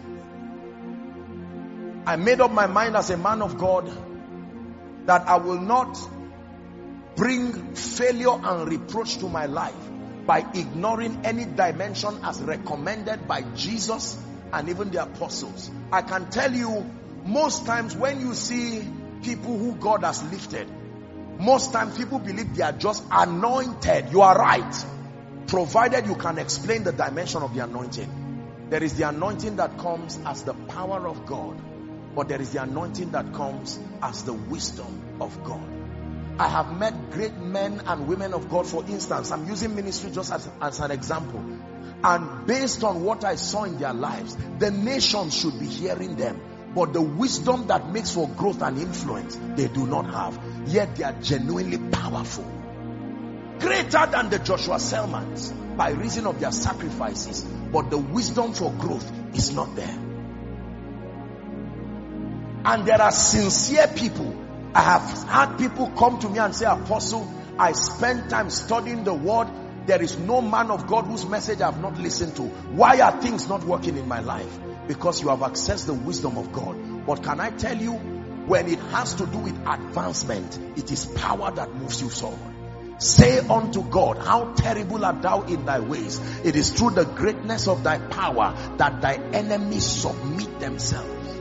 I made up my mind as a man of God that I will not bring failure and reproach to my life by ignoring any dimension as recommended by Jesus and even the apostles. I can tell you, most times when you see people who God has lifted, most times people believe they are just anointed. You are right, provided you can explain the dimension of the anointing. There is the anointing that comes as the power of God, but there is the anointing that comes as the wisdom of God. I have met great men and women of God. For instance, I'm using ministry just as an example, and based on what I saw in their lives, the nation should be hearing them. But the wisdom that makes for growth and influence, they do not have. Yet they are genuinely powerful. Greater than the Joshua Selmans by reason of their sacrifices. But the wisdom for growth is not there. And there are sincere people. I have had people come to me and say, Apostle, I spent time studying the word. There is no man of God whose message I have not listened to. Why are things not working in my life? Because you have accessed the wisdom of God. But can I tell you, when it has to do with advancement, it is power that moves you forward. Say unto God, how terrible art thou in thy ways. It is through the greatness of thy power that thy enemies submit themselves.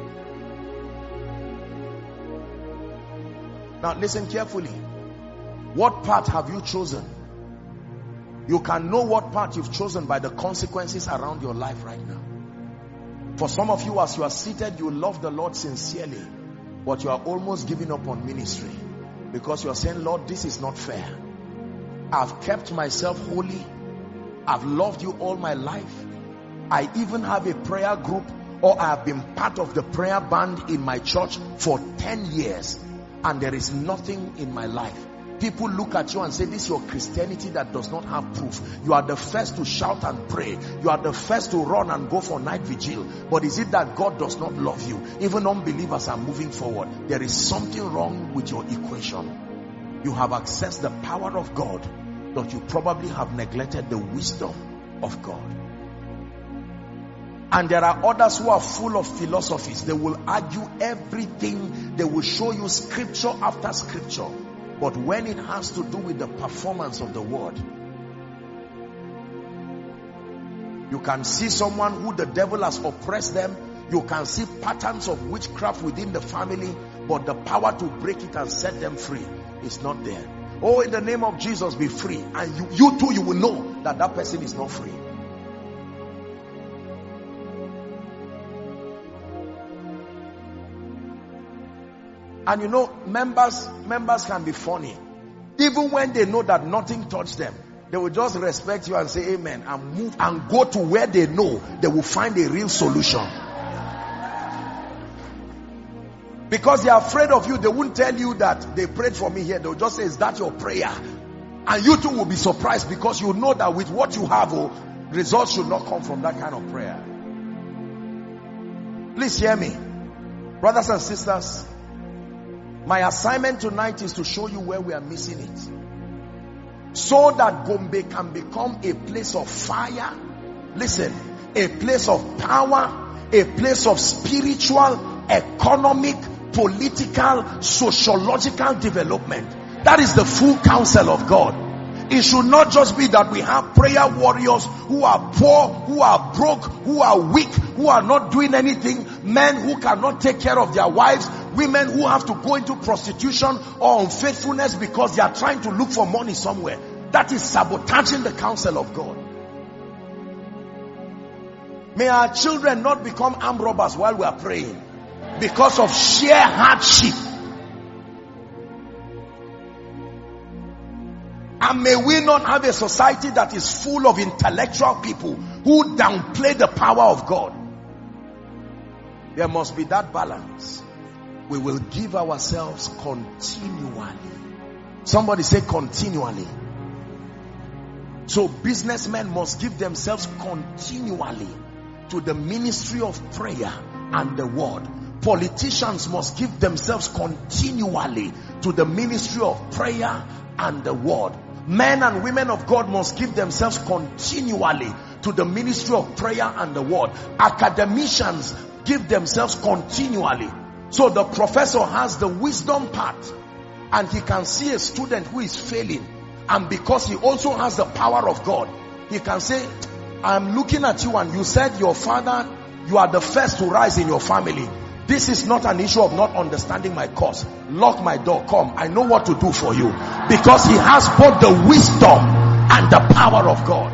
Now listen carefully. What path have you chosen? You can know what path you've chosen by the consequences around your life right now. For some of you, as you are seated, you love the Lord sincerely, but you are almost giving up on ministry because you are saying, Lord, this is not fair. I've kept myself holy. I've loved you all my life. I even have a prayer group, or I have been part of the prayer band in my church for 10 years, and there is nothing in my life. People look at you and say, this is your Christianity that does not have proof. You are the first to shout and pray. You are the first to run and go for night vigil. But is it that God does not love you? Even unbelievers are moving forward. There is something wrong with your equation. You have accessed the power of God, but you probably have neglected the wisdom of God. And there are others who are full of philosophies. They will argue everything. They will show you scripture after scripture. But when it has to do with the performance of the word, you can see someone who the devil has oppressed them. You can see patterns of witchcraft within the family, but the power to break it and set them free is not there. Oh, in the name of Jesus, be free. And you too, you will know that that person is not free. And you know, members can be funny. Even when they know that nothing touched them, they will just respect you and say amen and move and go to where they know they will find a real solution. Because they are afraid of you, they won't tell you that they prayed for me here. They will just say, is that your prayer? And you too will be surprised, because you know that with what you have, results should not come from that kind of prayer. Please hear me. Brothers and sisters, my assignment tonight is to show you where we are missing it, so that Gombe can become a place of fire. Listen, a place of power, a place of spiritual, economic, political, sociological development. That is the full counsel of God. It should not just be that we have prayer warriors who are poor, who are broke, who are weak, who are not doing anything, men who cannot take care of their wives, women who have to go into prostitution or unfaithfulness because they are trying to look for money somewhere. That is sabotaging the counsel of God. May our children not become armed robbers while we are praying because of sheer hardship. And may we not have a society that is full of intellectual people who downplay the power of God. There must be that balance. We will give ourselves continually. Somebody say continually. So businessmen must give themselves continually to the ministry of prayer and the word. Politicians must give themselves continually to the ministry of prayer and the word. Men and women of God must give themselves continually to the ministry of prayer and the word. Academicians give themselves continually. So the professor has the wisdom part, and he can see a student who is failing, and because he also has the power of God, he can say, I'm looking at you and you said your father, you are the first to rise in your family. This is not an issue of not understanding my course. Lock my door, come. I know what to do for you. Because he has both the wisdom and the power of God.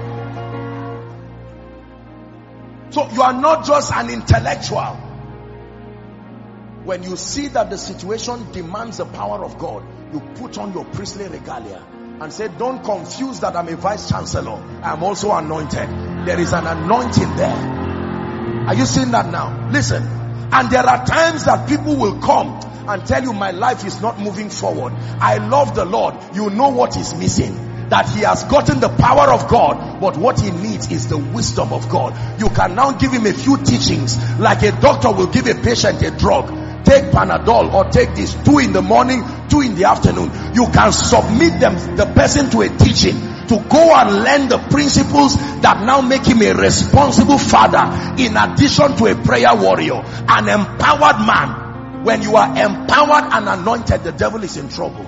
So you are not just an intellectual. When you see that the situation demands the power of God, you put on your priestly regalia and say, don't confuse that I'm a vice chancellor. I'm also anointed. There is an anointing there. Are you seeing that now? Listen. And there are times that people will come and tell you, my life is not moving forward. I love the Lord. You know what is missing. That he has gotten the power of God, but what he needs is the wisdom of God. You can now give him a few teachings, like a doctor will give a patient a drug. Take Panadol or take this, 2 in the morning, 2 in the afternoon. You can submit the person to a teaching, to go and learn the principles that now make him a responsible father, in addition to a prayer warrior, an empowered man. When you are empowered and anointed, the devil is in trouble.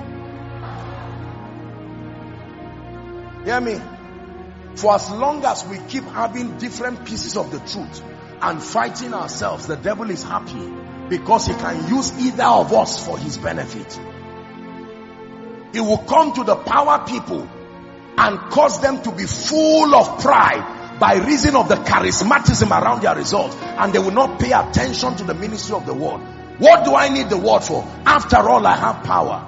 Hear me? For as long as we keep having different pieces of the truth and fighting ourselves, the devil is happy, because he can use either of us for his benefit. He will come to the power people and cause them to be full of pride by reason of the charismatism around their results, and they will not pay attention to the ministry of the word. What do I need the word for? After all, I have power.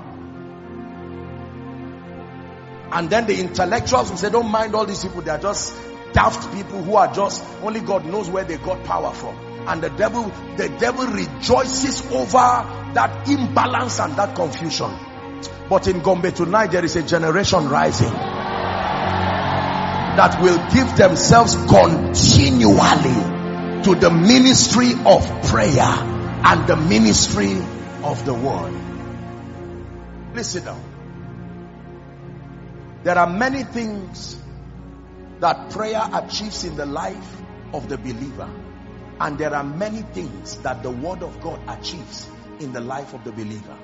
And then the intellectuals will say, don't mind all these people, they are just daft people who are just, only God knows where they got power from. And the devil rejoices over that imbalance and that confusion. But in Gombe tonight, there is a generation rising that will give themselves continually to the ministry of prayer and the ministry of the word. Please sit down. There are many things that prayer achieves in the life of the believer. And there are many things that the word of God achieves in the life of the believer.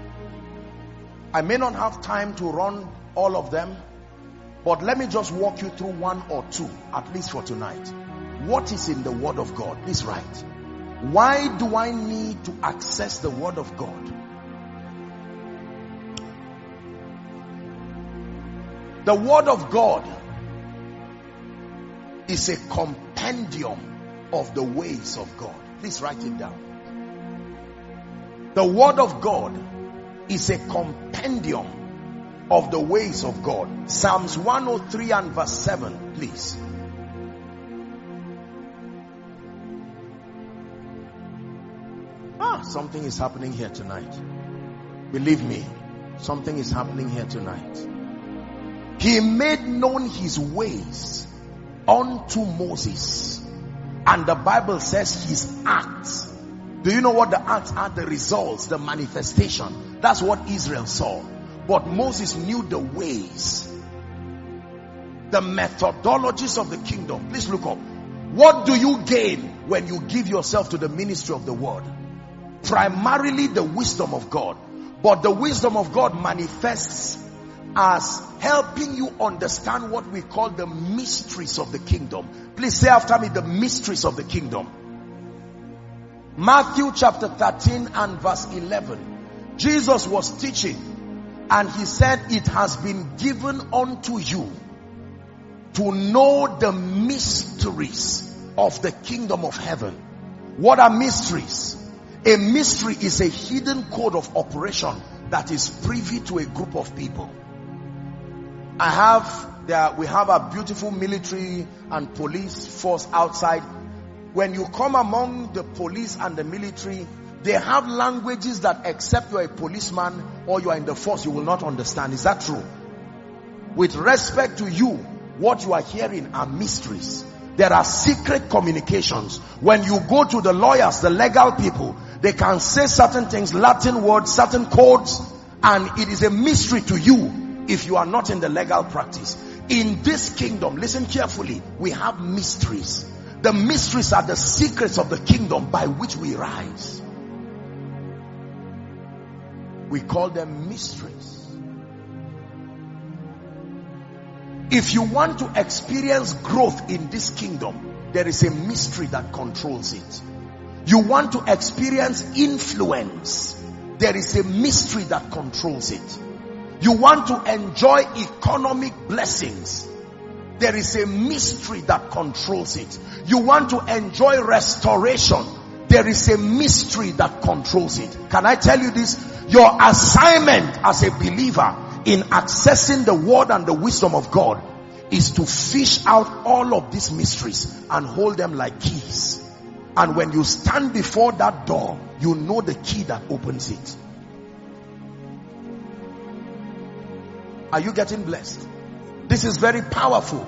I may not have time to run all of them, but let me just walk you through one or two, at least for tonight. What is in the word of God? Please write. Why do I need to access the word of God? The word of God is a compendium of the ways of God. Please write it down. The word of God is a compendium of the ways of God. Psalms 103 and verse 7, please. Something is happening here tonight. Believe me, something is happening here tonight. He made known his ways unto Moses. And the Bible says his acts. Do you know what the acts are? The results, the manifestation. That's what Israel saw. But Moses knew the ways, the methodologies of the kingdom. Please look up. What do you gain when you give yourself to the ministry of the word? Primarily the wisdom of God. But the wisdom of God manifests as helping you understand what we call the mysteries of the kingdom. Please say after me, the mysteries of the kingdom. Matthew chapter 13 and verse 11. Jesus was teaching and he said, it has been given unto you to know the mysteries of the kingdom of heaven. What are mysteries? A mystery is a hidden code of operation that is privy to a group of people. We have a beautiful military and police force outside. When you come among the police and the military, they have languages that except you are a policeman or you are in the force, you will not understand. Is that true? With respect to you, what you are hearing are mysteries. There are secret communications. When you go to the lawyers, the legal people, they can say certain things, Latin words, certain codes, and it is a mystery to you if you are not in the legal practice. In this kingdom, listen carefully, we have mysteries. The mysteries are the secrets of the kingdom by which we rise. We call them mysteries. If you want to experience growth in this kingdom, there is a mystery that controls it. You want to experience influence, there is a mystery that controls it. You want to enjoy economic blessings, there is a mystery that controls it. You want to enjoy restoration, there is a mystery that controls it. Can I tell you this? Your assignment as a believer in accessing the word and the wisdom of God is to fish out all of these mysteries and hold them like keys. And when you stand before that door, you know the key that opens it. Are you getting blessed? This is very powerful.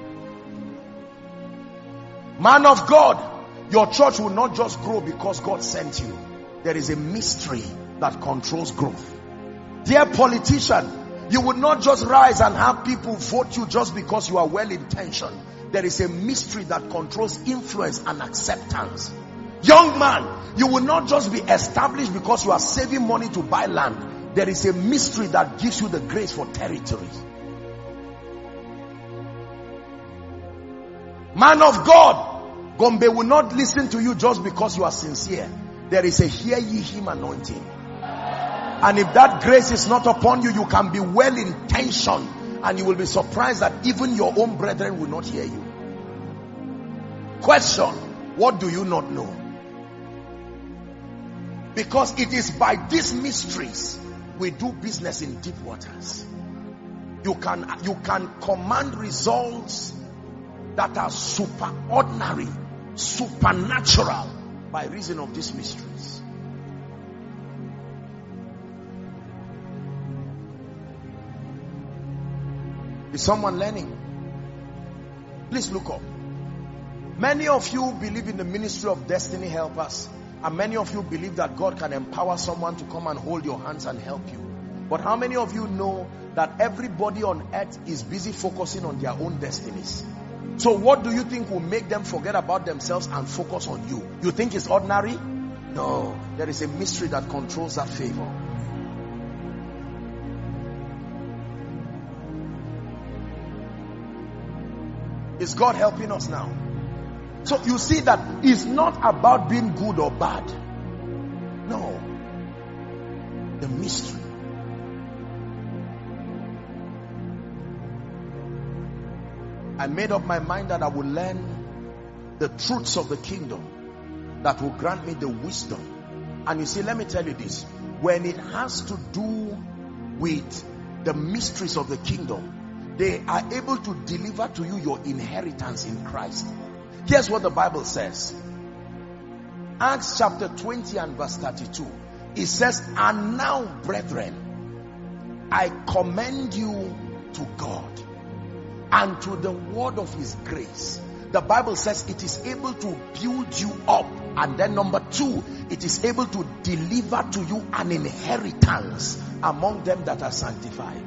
Man of God, your church will not just grow because God sent you. There is a mystery that controls growth. Dear politician, you would not just rise and have people vote you just because you are well intentioned. There is a mystery that controls influence and acceptance. Young man, you will not just be established because you are saving money to buy land. There is a mystery that gives you the grace for territories. Man of God, Gombe will not listen to you just because you are sincere. There is a hear ye him anointing. And if that grace is not upon you, you can be well intentioned and you will be surprised that even your own brethren will not hear you. Question: what do you not know? Because it is by these mysteries we do business in deep waters. You can command results that are superordinary, supernatural by reason of these mysteries. Is someone learning? Please look up. Many of you believe in the ministry of destiny helpers, and many of you believe that God can empower someone to come and hold your hands and help you. But how many of you know that everybody on earth is busy focusing on their own destinies? So what do you think will make them forget about themselves and focus on you? You think it's ordinary? No, there is a mystery that controls that favor. Is God helping us now? So you see that it's not about being good or bad. No. The mystery. I made up my mind that I will learn the truths of the kingdom that will grant me the wisdom. And you see, let me tell you this. When it has to do with the mysteries of the kingdom, they are able to deliver to you your inheritance in Christ. Here's what the Bible says. Acts chapter 20 and verse 32. It says, and now, brethren, I commend you to God and to the word of his grace. The Bible says it is able to build you up. And then number 2, it is able to deliver to you an inheritance among them that are sanctified.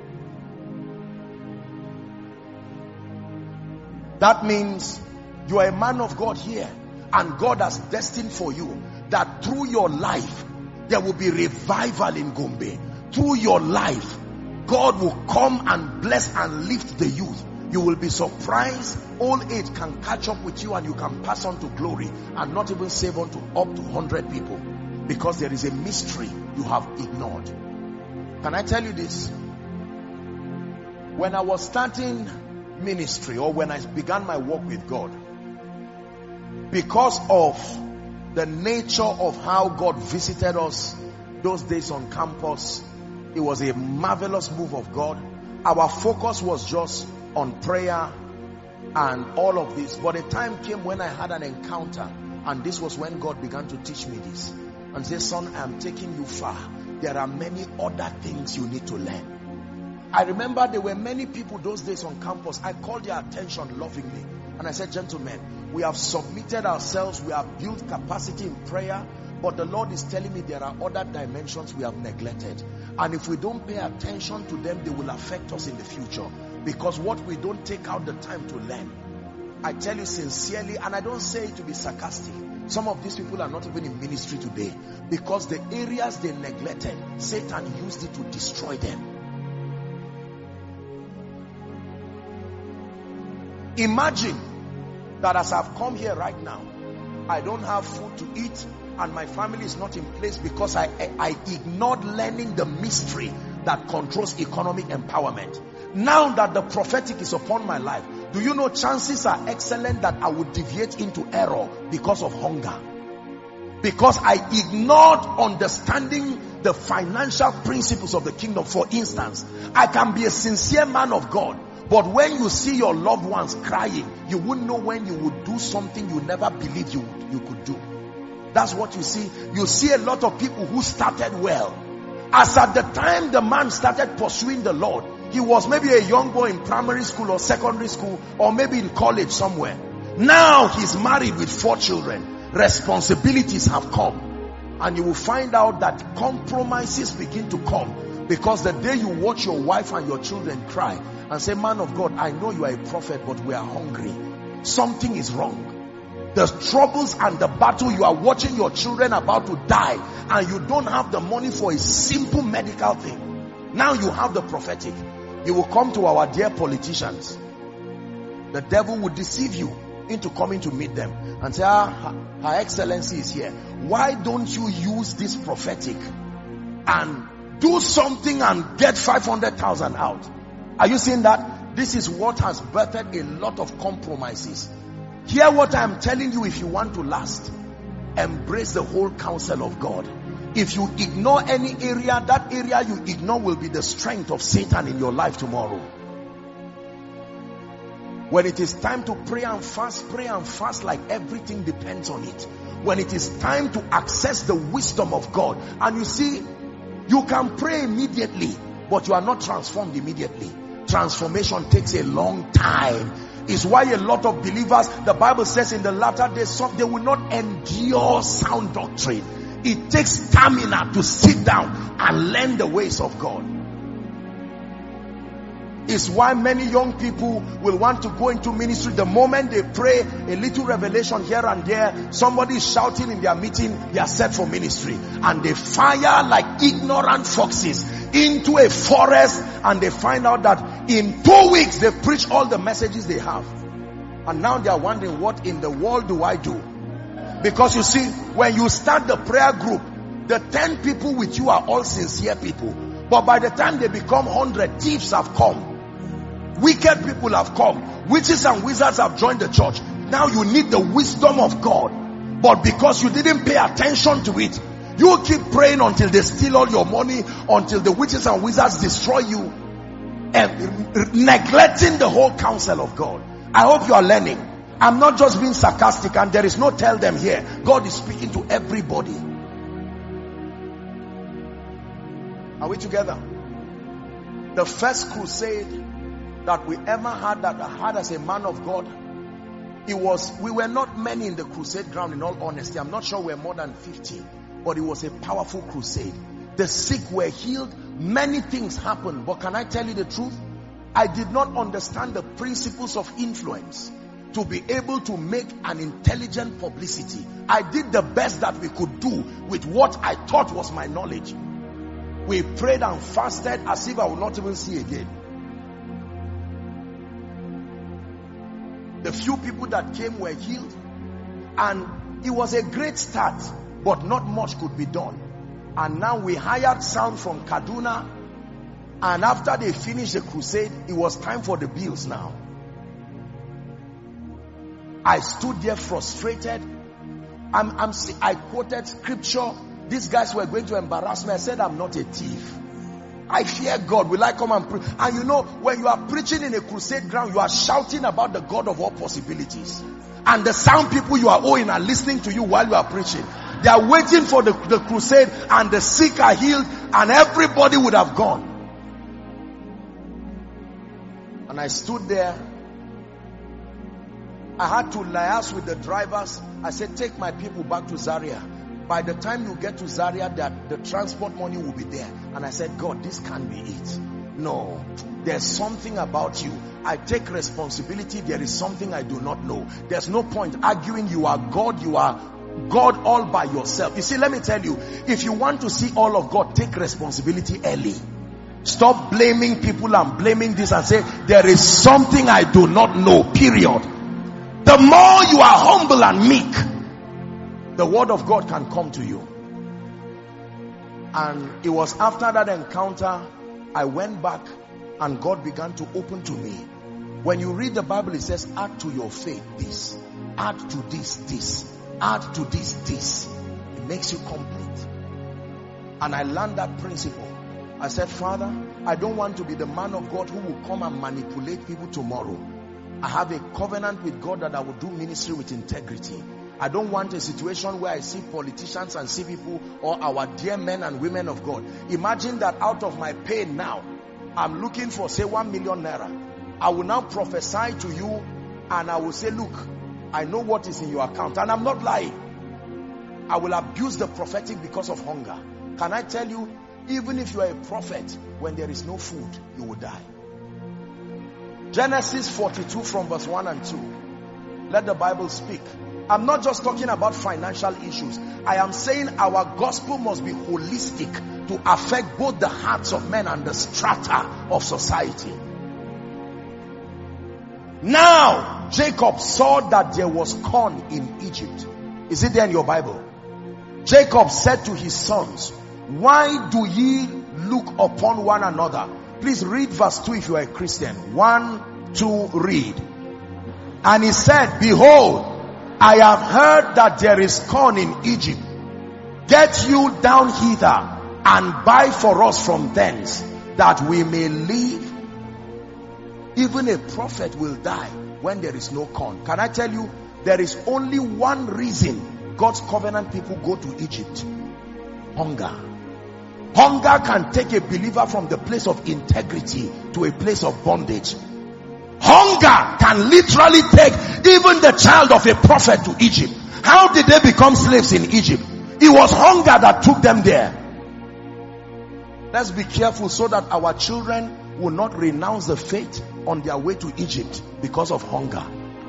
That means you are a man of God here, and God has destined for you that through your life there will be revival in Gombe. Through your life God will come and bless and lift the youth. You will be surprised. Old age can catch up with you and you can pass on to glory and not even save on to up to 100 people, because there is a mystery you have ignored. Can I tell you this? When I was starting ministry, or when I began my walk with God, because of the nature of how God visited us those days on campus, it was a marvelous move of God. Our focus was just on prayer and all of this. But a time came when I had an encounter, and this was when God began to teach me this and say, son, I am taking you far. There are many other things you need to learn. I remember there were many people those days on campus. I called their attention lovingly and I said, gentlemen, we have submitted ourselves, we have built capacity in prayer, but the Lord is telling me there are other dimensions we have neglected, and if we don't pay attention to them, they will affect us in the future, because what we don't take out the time to learn. I tell you sincerely, and I don't say it to be sarcastic, some of these people are not even in ministry today because the areas they neglected, Satan used it to destroy them. Imagine that as I've come here right now, I don't have food to eat and my family is not in place because I ignored learning the mystery that controls economic empowerment. Now that the prophetic is upon my life, do you know chances are excellent that I would deviate into error because of hunger? Because I ignored understanding the financial principles of the kingdom. For instance, I can be a sincere man of God, but when you see your loved ones crying, you wouldn't know when you would do something you never believed you could do. That's what you see. You see a lot of people who started well. As at the time the man started pursuing the Lord, he was maybe a young boy in primary school or secondary school or maybe in college somewhere. Now he's married with 4 children. Responsibilities have come. And you will find out that compromises begin to come. Because the day you watch your wife and your children cry and say, man of God, I know you are a prophet, but we are hungry, something is wrong. The troubles and the battle, you are watching your children about to die and you don't have the money for a simple medical thing. Now you have the prophetic. You will come to our dear politicians. The devil will deceive you into coming to meet them and say, Her Excellency is here. Why don't you use this prophetic and do something and get 500,000 out? Are you seeing that? This is what has birthed a lot of compromises. Hear what I am telling you. If you want to last, embrace the whole counsel of God. If you ignore any area, that area you ignore will be the strength of Satan in your life tomorrow. When it is time to pray and fast like everything depends on it. When it is time to access the wisdom of God, and you see, you can pray immediately, but you are not transformed immediately. Transformation takes a long time. Is why a lot of believers, the Bible says in the latter days, they will not endure sound doctrine. It takes stamina to sit down and learn the ways of God. Is why many young people will want to go into ministry. The moment they pray, a little revelation here and there, somebody is shouting in their meeting, they are set for ministry. And they fire like ignorant foxes into a forest, and they find out that in 2 weeks they preach all the messages they have. And now they are wondering, what in the world do I do? Because you see, when you start the prayer group, the 10 people with you are all sincere people. But by the time they become 100, thieves have come. Wicked people have come. Witches and wizards have joined the church. Now you need the wisdom of God. But because you didn't pay attention to it, you keep praying until they steal all your money, until the witches and wizards destroy you, and neglecting the whole counsel of God. I hope you are learning. I'm not just being sarcastic, and there is no tell them here. God is speaking to everybody. Are we together? The first crusade that we ever had, that I had as a man of God, we were not many in the crusade ground, in all honesty. I'm not sure we're more than 50, but it was a powerful crusade. The sick were healed. Many things happened. But can I tell you the truth? I did not understand the principles of influence to be able to make an intelligent publicity. I did the best that we could do with what I thought was my knowledge. We prayed and fasted as if I would not even see again. The few people that came were healed, and it was a great start, but not much could be done. And now we hired sound from Kaduna, and after they finished the crusade, it was time for the bills now. I stood there frustrated. I quoted scripture. These guys were going to embarrass me. I said, I'm not a thief. I fear God. Will I come and preach? And you know, when you are preaching in a crusade ground, you are shouting about the God of all possibilities. And the sound people you are owing are listening to you while you are preaching. They are waiting for the crusade, and the sick are healed, and everybody would have gone. And I stood there. I had to liaise with the drivers. I said, take my people back to Zaria. By the time you get to Zaria, the transport money will be there. And I said, God, this can't be it. No, there's something about you. I take responsibility. There is something I do not know. There's no point arguing. You are God all by yourself. You see, let me tell you, if you want to see all of God, take responsibility early. Stop blaming people and blaming this and say, there is something I do not know, period. The more you are humble and meek, the word of God can come to you. And it was after that encounter, I went back and God began to open to me. When you read the Bible, it says, add to your faith this, add to this, add to this. It makes you complete. And I learned that principle. I said, Father, I don't want to be the man of God who will come and manipulate people tomorrow. I have a covenant with God that I will do ministry with integrity. I don't want a situation where I see politicians and see people, or our dear men and women of God. Imagine that out of my pay now, I'm looking for, say, 1 million naira. I will now prophesy to you, and I will say, look, I know what is in your account. And I'm not lying. I will abuse the prophetic because of hunger. Can I tell you, even if you are a prophet, when there is no food, you will die. Genesis 42 from verse 1 and 2. Let the Bible speak. I'm not just talking about financial issues. I am saying our gospel must be holistic to affect both the hearts of men and the strata of society. Now, Jacob saw that there was corn in Egypt. Is it there in your Bible? Jacob said to his sons, why do ye look upon one another? Please read verse 2 if you are a Christian. 1, 2, read. And he said, behold, I have heard that there is corn in Egypt. Get you down hither and buy for us from thence, that we may live. Even a prophet will die when there is no corn. Can I tell you, there is only one reason God's covenant people go to Egypt. Hunger. Hunger can take a believer from the place of integrity to a place of bondage. Hunger can literally take even the child of a prophet to Egypt. How did they become slaves in Egypt? It was hunger that took them there. Let's be careful so that our children will not renounce the faith on their way to Egypt because of hunger.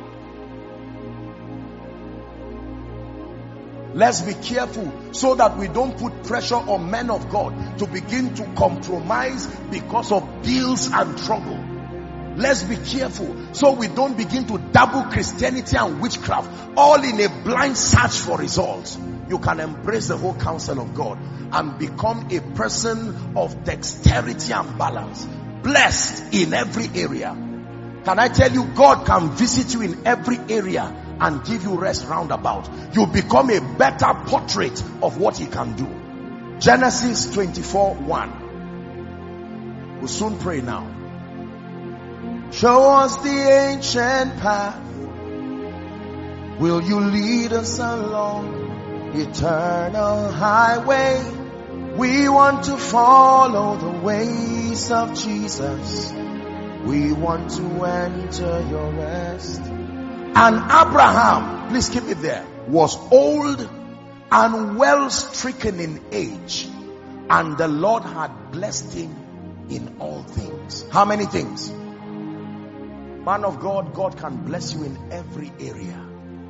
Let's be careful so that we don't put pressure on men of God to begin to compromise because of bills and trouble. Let's be careful so we don't begin to double Christianity and witchcraft, all in a blind search for results. You can embrace the whole counsel of God and become a person of dexterity and balance, blessed in every area. Can I tell you, God can visit you in every area and give you rest roundabout. You become a better portrait of what he can do. Genesis 24:1. We'll soon pray now. Show us the ancient path. Will you lead us along eternal highway? We want to follow the ways of Jesus. We want to enter your rest. And Abraham, please keep it there, was old and well stricken in age, and the Lord had blessed him in all things. How many things? Man of God, God can bless you in every area.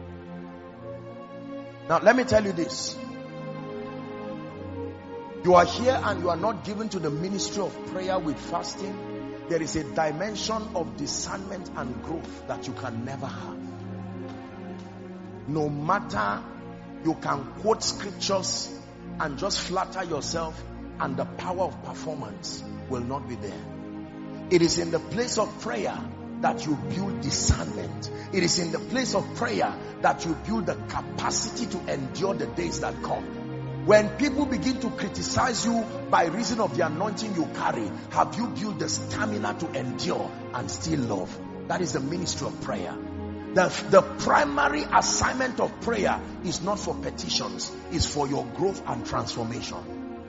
Now let me tell you this. You are here and you are not given to the ministry of prayer with fasting. There is a dimension of discernment and growth that you can never have. No matter, you can quote scriptures and just flatter yourself, and the power of performance will not be there. It is in the place of prayer that you build discernment. It is in the place of prayer that you build the capacity to endure the days that come. When people begin to criticize you by reason of the anointing you carry, have you built the stamina to endure and still love? That is the ministry of prayer. The primary assignment of prayer is not for petitions, it's for your growth and transformation.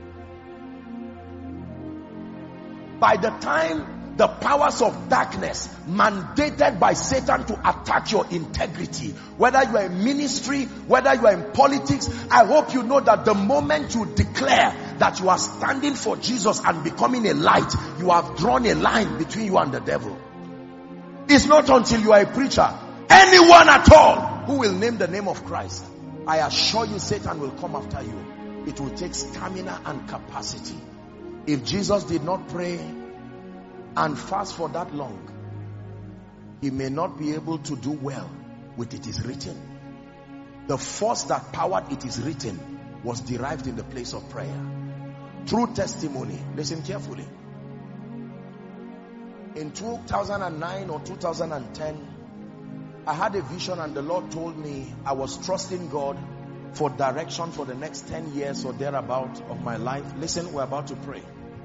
By the time the powers of darkness mandated by Satan to attack your integrity, whether you are in ministry, whether you are in politics, I hope you know that the moment you declare that you are standing for Jesus and becoming a light, you have drawn a line between you and the devil. It's not until you are a preacher, anyone at all, who will name the name of Christ, I assure you Satan will come after you. It will take stamina and capacity. If Jesus did not pray and fast for that long, he may not be able to do well with it is written. The force that powered it is written was derived in the place of prayer. True testimony. Listen carefully. In 2009 or 2010, I had a vision and the Lord told me I was trusting God for direction for the next 10 years or thereabout of my life. Listen, we're about to pray.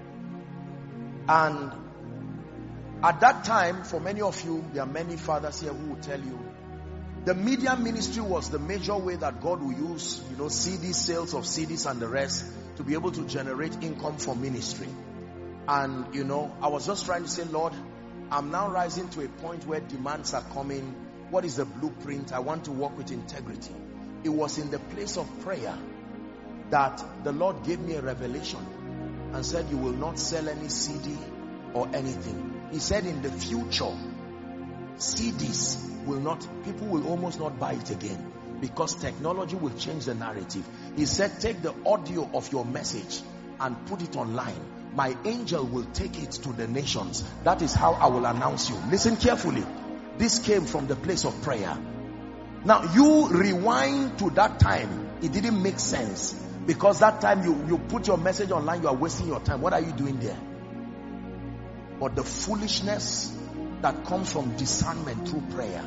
And at that time, for many of you, there are many fathers here who will tell you, the media ministry was the major way that God will use, CD sales of CDs and the rest to be able to generate income for ministry. And, I was just trying to say, Lord, I'm now rising to a point where demands are coming. What is the blueprint? I want to walk with integrity. It was in the place of prayer that the Lord gave me a revelation and said, you will not sell any CD or anything. He said in the future, CDs people will almost not buy it again because technology will change the narrative. He said, take the audio of your message and put it online. My angel will take it to the nations. That is how I will announce you. Listen carefully. This came from the place of prayer. Now you rewind to that time. It didn't make sense because that time you put your message online, you are wasting your time. What are you doing there? But the foolishness that comes from discernment through prayer,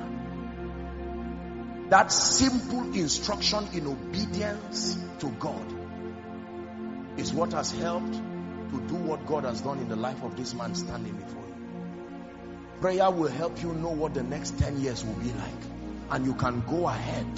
that simple instruction in obedience to God, is what has helped to do what God has done in the life of this man standing before you. Prayer will help you know what the next 10 years will be like, and you can go ahead.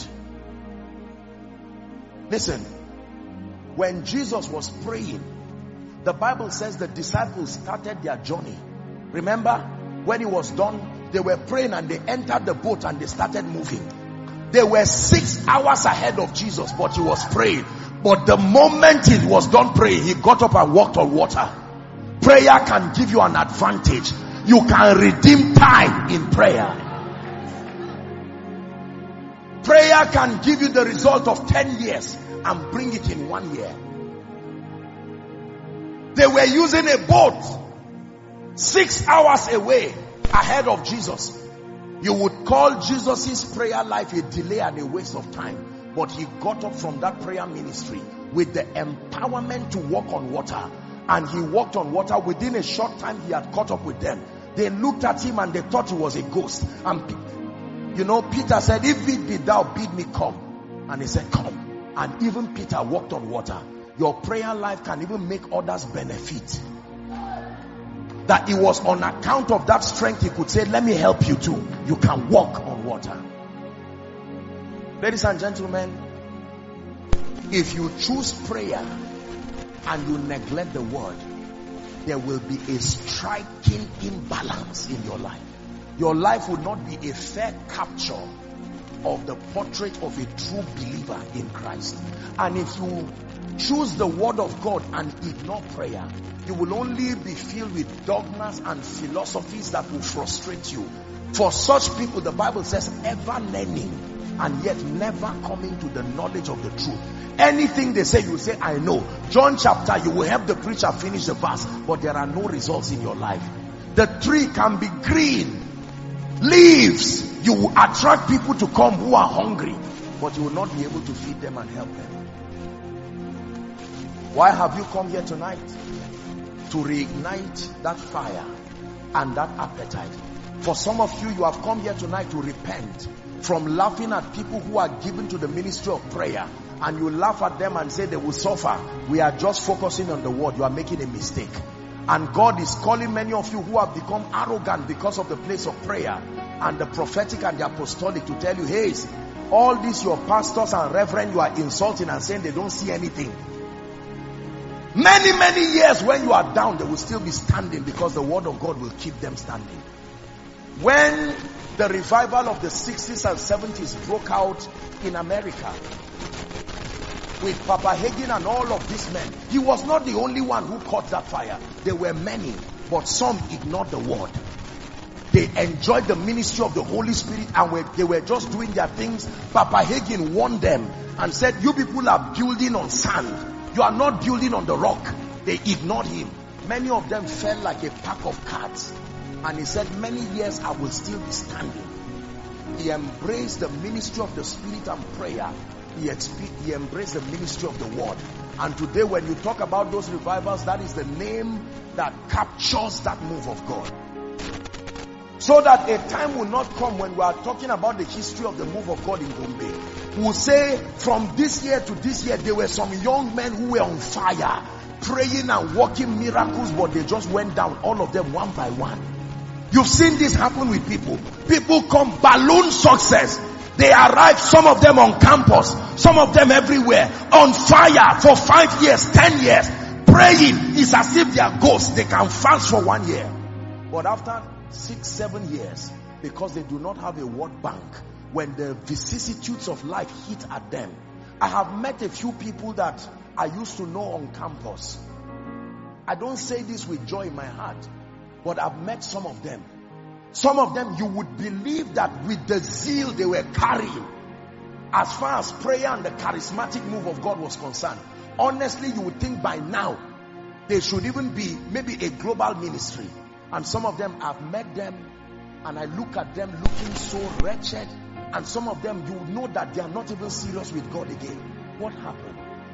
Listen, when Jesus was praying, the Bible says the disciples started their journey. Remember, when he was done, they were praying and they entered the boat and they started moving. They were 6 hours ahead of Jesus, but he was praying. But the moment he was done praying, he got up and walked on water. prayer can give you an advantage. You can redeem time in prayer. Prayer can give you the result of 10 years and bring it in 1 year. They were using a boat 6 hours away ahead of Jesus. You would call Jesus's prayer life a delay and a waste of time. But he got up from that prayer ministry with the empowerment to walk on water. And he walked on water. Within a short time, he had caught up with them. They looked at him and they thought he was a ghost. And you know, Peter said, if it be thou, bid me come. And he said, come. And even Peter walked on water. Your prayer life can even make others benefit. That it was on account of that strength he could say, let me help you too. You can walk on water. Ladies and gentlemen, if you choose prayer and you neglect the word, there will be a striking imbalance in your life. Your life will not be a fair capture of the portrait of a true believer in Christ. And if you choose the word of God and ignore prayer, you will only be filled with dogmas and philosophies that will frustrate you. For such people, the Bible says, ever learning and yet never coming to the knowledge of the truth. Anything they say, you say, I know. John chapter, you will help the preacher finish the verse, but there are no results in your life. The tree can be green, leaves. You will attract people to come who are hungry, but you will not be able to feed them and help them. Why have you come here tonight? To reignite that fire and that appetite. For some of you, you have come here tonight to repent from laughing at people who are given to the ministry of prayer, and you laugh at them and say they will suffer. We are just focusing on the word. You are making a mistake. And God is calling many of you who have become arrogant because of the place of prayer and the prophetic and the apostolic to tell you, hey, all these your pastors and reverend you are insulting and saying they don't see anything. Many years when you are down, they will still be standing because the word of God will keep them standing. When the revival of the 60s and 70s broke out in America with Papa Hagin and all of these men, he was not the only one who caught that fire. There were many, but some ignored the word. They enjoyed the ministry of the Holy Spirit and they were just doing their things. Papa Hagin warned them and said, you people are building on sand. You are not building on the rock. They ignored him. Many of them fell like a pack of cards. And he said, many years I will still be standing. He embraced the ministry of the Spirit and prayer. He embraced the ministry of the word. And today when you talk about those revivals, that is the name that captures that move of God. So that a time will not come when we are talking about the history of the move of God in Bombay. We'll say from this year to this year, there were some young men who were on fire, praying and working miracles, but they just went down, all of them one by one. You've seen this happen with people. People come, balloon success. They arrive, some of them on campus, some of them everywhere, on fire for 5 years, 10 years, praying. It's as if they are ghosts. They can fast for 1 year. But after 6, 7 years, because they do not have a word bank, when the vicissitudes of life hit at them. I have met a few people that I used to know on campus. I don't say this with joy in my heart, but I've met some of them. Some of them you would believe that with the zeal they were carrying, as far as prayer and the charismatic move of God was concerned, honestly you would think by now they should even be maybe a global ministry. And some of them, I've met them and I look at them looking so wretched. And some of them, you know that they are not even serious with God again. What happened?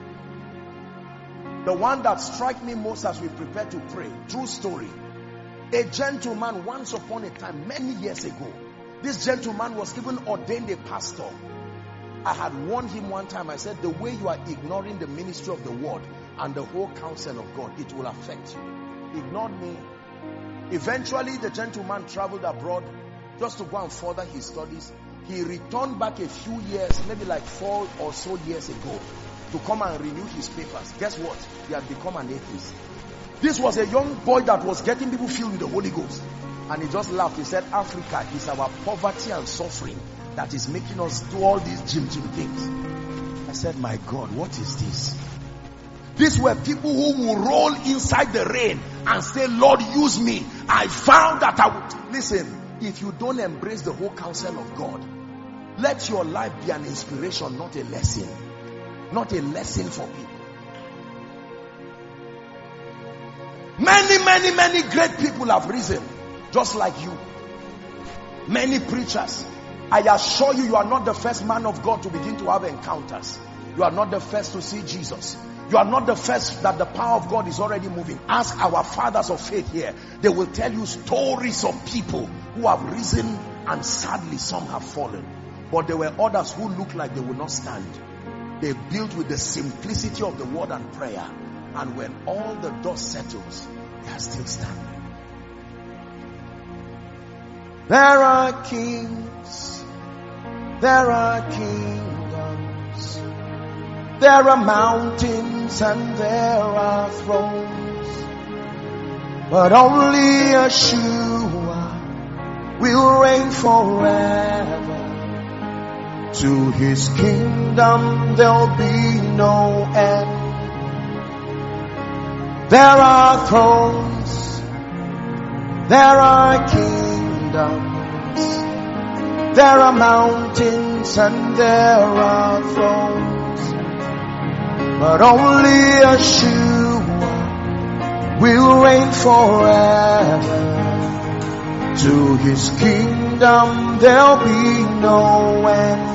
The one that struck me most as we prepare to pray, true story. A gentleman once upon a time, many years ago, this gentleman was even ordained a pastor. I had warned him one time. I said, the way you are ignoring the ministry of the word and the whole counsel of God, it will affect you. Ignored me. Eventually, the gentleman traveled abroad just to go and further his studies. He returned back a few years, maybe like 4 or so years ago, to come and renew his papers. Guess what? He had become an atheist. This was a young boy that was getting people filled with the Holy Ghost. And he just laughed. He said, Africa is our poverty and suffering that is making us do all these gym things. I said, my God, what is this? These were people who will roll inside the rain and say, Lord, use me. I found that I would. Listen, if you don't embrace the whole counsel of God, let your life be an inspiration, not a lesson. Not a lesson for people. Many great people have risen, just like you. Many preachers. I assure you, you are not the first man of God to begin to have encounters. You are not the first to see Jesus. You are not the first that the power of God is already moving. Ask our fathers of faith here. They will tell you stories of people who have risen, and sadly some have fallen. But there were others who looked like they would not stand. They built with the simplicity of the word and prayer. And when all the dust settles, they are still standing. There are kings. There are kingdoms. There are mountains and there are thrones. But only Yeshua will reign forever. To his kingdom there'll be no end. There are thrones. There are kingdoms. There are mountains and there are thrones. But only Yeshua will reign forever. To his kingdom there'll be no end.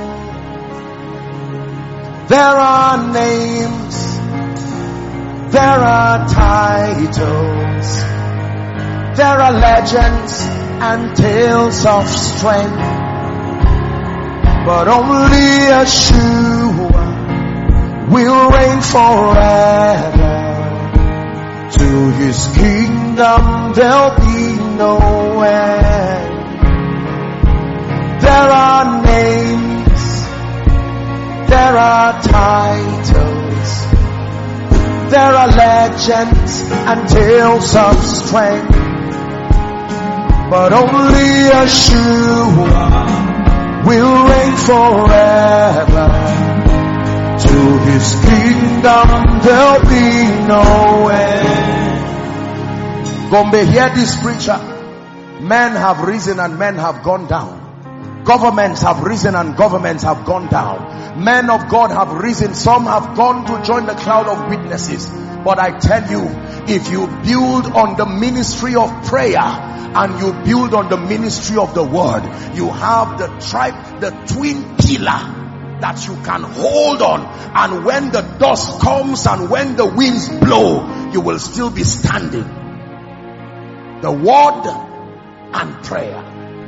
There are names. There are titles. There are legends and tales of strength. But only Yeshua will reign forever. To his kingdom there'll be no end. There are names. There are titles. There are legends and tales of strength. But only Yeshua will reign forever. To his kingdom there'll be no end. Gombe, hear this preacher. Men have risen and men have gone down. Governments have risen and governments have gone down. Men of God have risen. Some have gone to join the cloud of witnesses. But I tell you, if you build on the ministry of prayer and you build on the ministry of the word, you have the twin pillar that you can hold on. And when the dust comes and when the winds blow, you will still be standing. The word and prayer.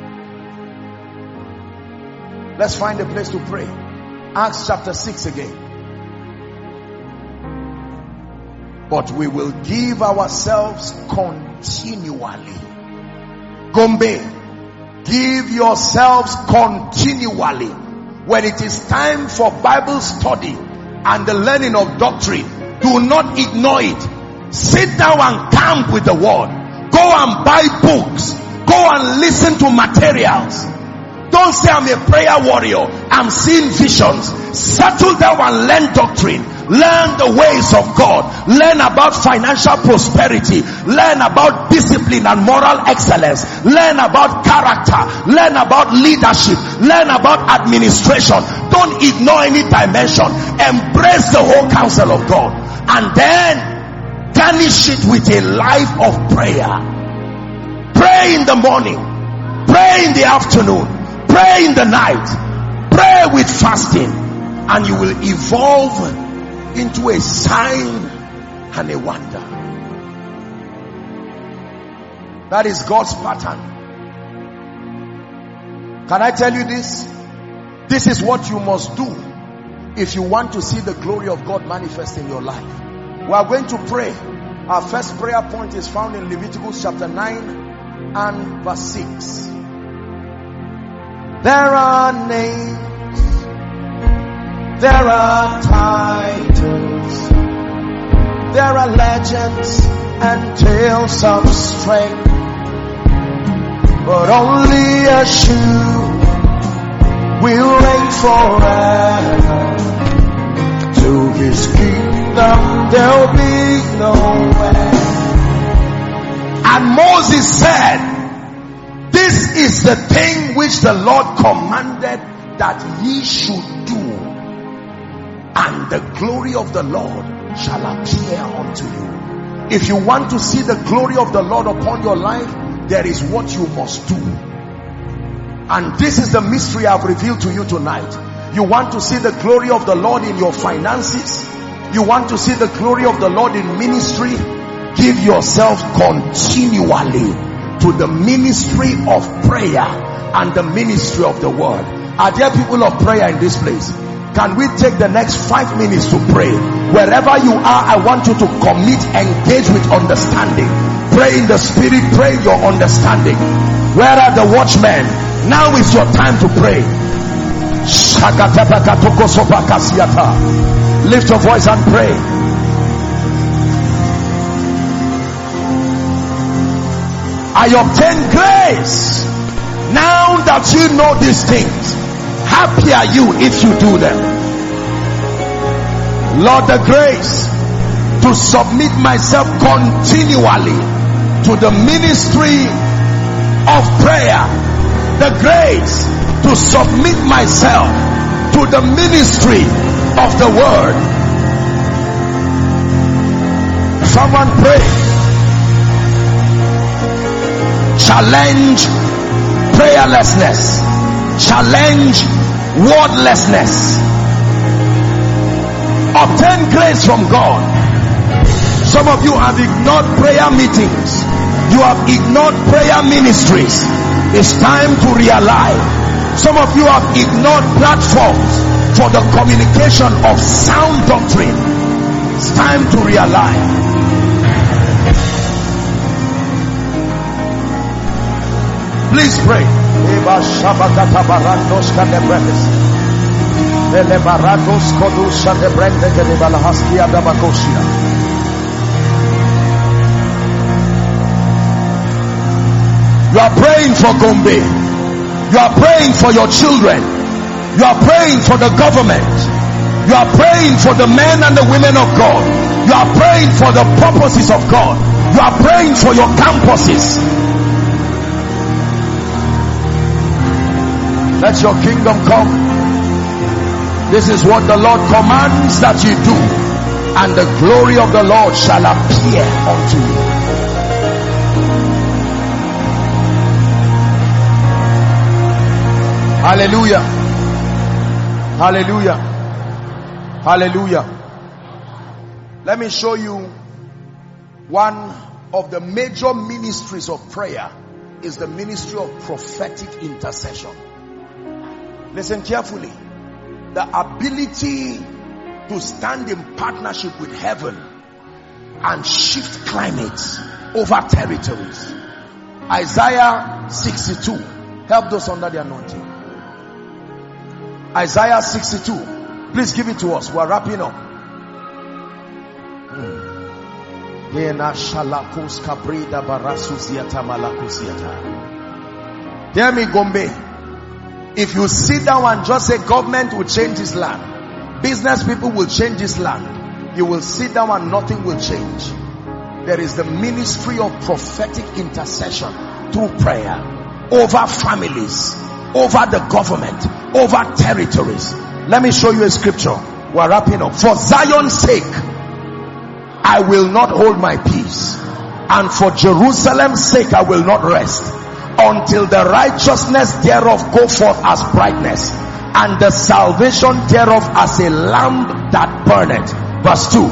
Let's find a place to pray. Acts chapter 6 again. But we will give ourselves continually. Gombe, give yourselves continually. When it is time for Bible study and the learning of doctrine, do not ignore it. Sit down and camp with the word. Go and buy books. Go and listen to materials. Don't say I'm a prayer warrior. I'm seeing visions. Settle down and learn doctrine. Learn the ways of God. Learn about financial prosperity. Learn about discipline and moral excellence. Learn about character. Learn about leadership. Learn about administration. Don't ignore any dimension. Embrace the whole counsel of God. And then garnish it with a life of prayer. Pray in the morning. Pray in the afternoon. Pray in the night. Pray with fasting. And you will evolve into a sign and a wonder. That is God's pattern. Can I tell you this? This is what you must do if you want to see the glory of God manifest in your life. We are going to pray. Our first prayer point is found in Leviticus chapter 9 and verse 6. There are names, there are titles, there are legends and tales of strength, but only Yeshua will reign forever. To his kingdom there'll be no end. And Moses said, this is the thing which the Lord commanded that ye should do, and the glory of the Lord shall appear unto you. If you want to see the glory of the Lord upon your life, there is what you must do. And this is the mystery I've revealed to you tonight. You want to see the glory of the Lord in your finances? You want to see the glory of the Lord in ministry? Give yourself continually to the ministry of prayer and the ministry of the word. Are there people of prayer in this place? Can we take the next 5 minutes to pray? Wherever you are, I want you to commit, engage with understanding. Pray in the spirit, pray in your understanding. Where are the watchmen? Now is your time to pray. Lift your voice and pray. I obtain grace. Now that you know these things, happy are you if you do them. Lord, the grace to submit myself continually to the ministry of prayer. The grace to submit myself to the ministry of the word. Someone pray. Challenge prayerlessness. Challenge wordlessness. Obtain grace from God. Some of you have ignored prayer meetings. You have ignored prayer ministries. It's time to realize. Some of you have ignored platforms for the communication of sound doctrine. It's time to realize. Please pray. You are praying for Gombe. You are praying for your children. You are praying for the government. You are praying for the men and the women of God. You are praying for the purposes of God. You are praying for your campuses. Let your kingdom come. This is what the Lord commands that you do, and the glory of the Lord shall appear unto you. Hallelujah. Hallelujah. Hallelujah. Let me show you one of the major ministries of prayer is the ministry of prophetic intercession. Listen carefully. The ability to stand in partnership with heaven and shift climates over territories. Isaiah 62. Help those under the anointing. Isaiah 62. Please give it to us. We're wrapping up. Hear me, Gombe. If you sit down and just say government will change this land, business people will change this land, you will sit down and nothing will change. There is the ministry of prophetic intercession through prayer over families, over the government, over territories. Let me show you a scripture. We're wrapping up. For Zion's sake, I will not hold my peace, and for Jerusalem's sake I will not rest, until the righteousness thereof go forth as brightness, and the salvation thereof as a lamp that burneth. Verse 2.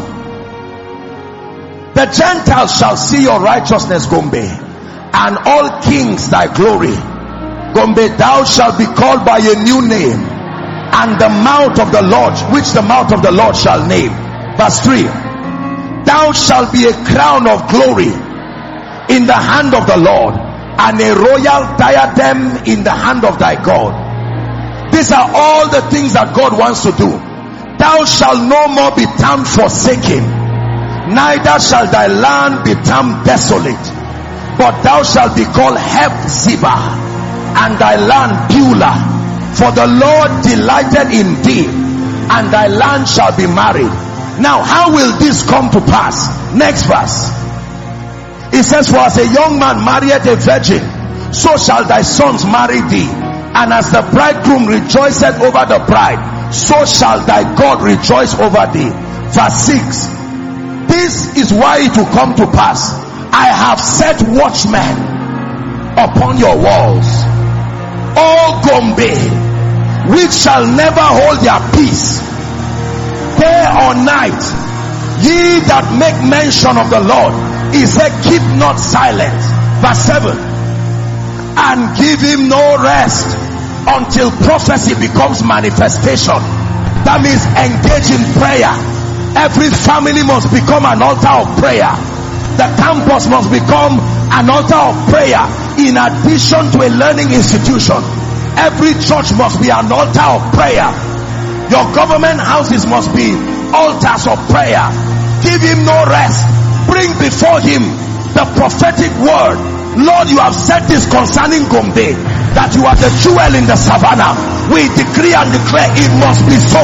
The Gentiles shall see your righteousness, Gombe, and all kings thy glory. Gombe, thou shalt be called by a new name, and the mouth of the Lord, which the mouth of the Lord shall name. Verse 3. Thou shalt be a crown of glory in the hand of the Lord, and a royal diadem in the hand of thy God. These are all the things that God wants to do. Thou shalt no more be termed forsaken, neither shall thy land be termed desolate, but thou shalt be called Hephzibah, and thy land Beulah. For the Lord delighted in thee, and thy land shall be married. Now how will this come to pass? Next verse. It says, for as a young man marrieth a virgin, so shall thy sons marry thee. And as the bridegroom rejoiceth over the bride, so shall thy God rejoice over thee. Verse 6. This is why it will come to pass. I have set watchmen upon your walls, O Gombe, which shall never hold their peace, day or night. Ye that make mention of the Lord, he said, keep not silent. Verse 7. And give him no rest until prophecy becomes manifestation. That means engage in prayer. Every family must become an altar of prayer. The campus must become an altar of prayer in addition to a learning institution. Every church must be an altar of prayer. Your government houses must be altars of prayer. Give him no rest. Bring before him the prophetic word. Lord, you have said this concerning Gombe, that you are the jewel in the savannah. We decree and declare it must be so.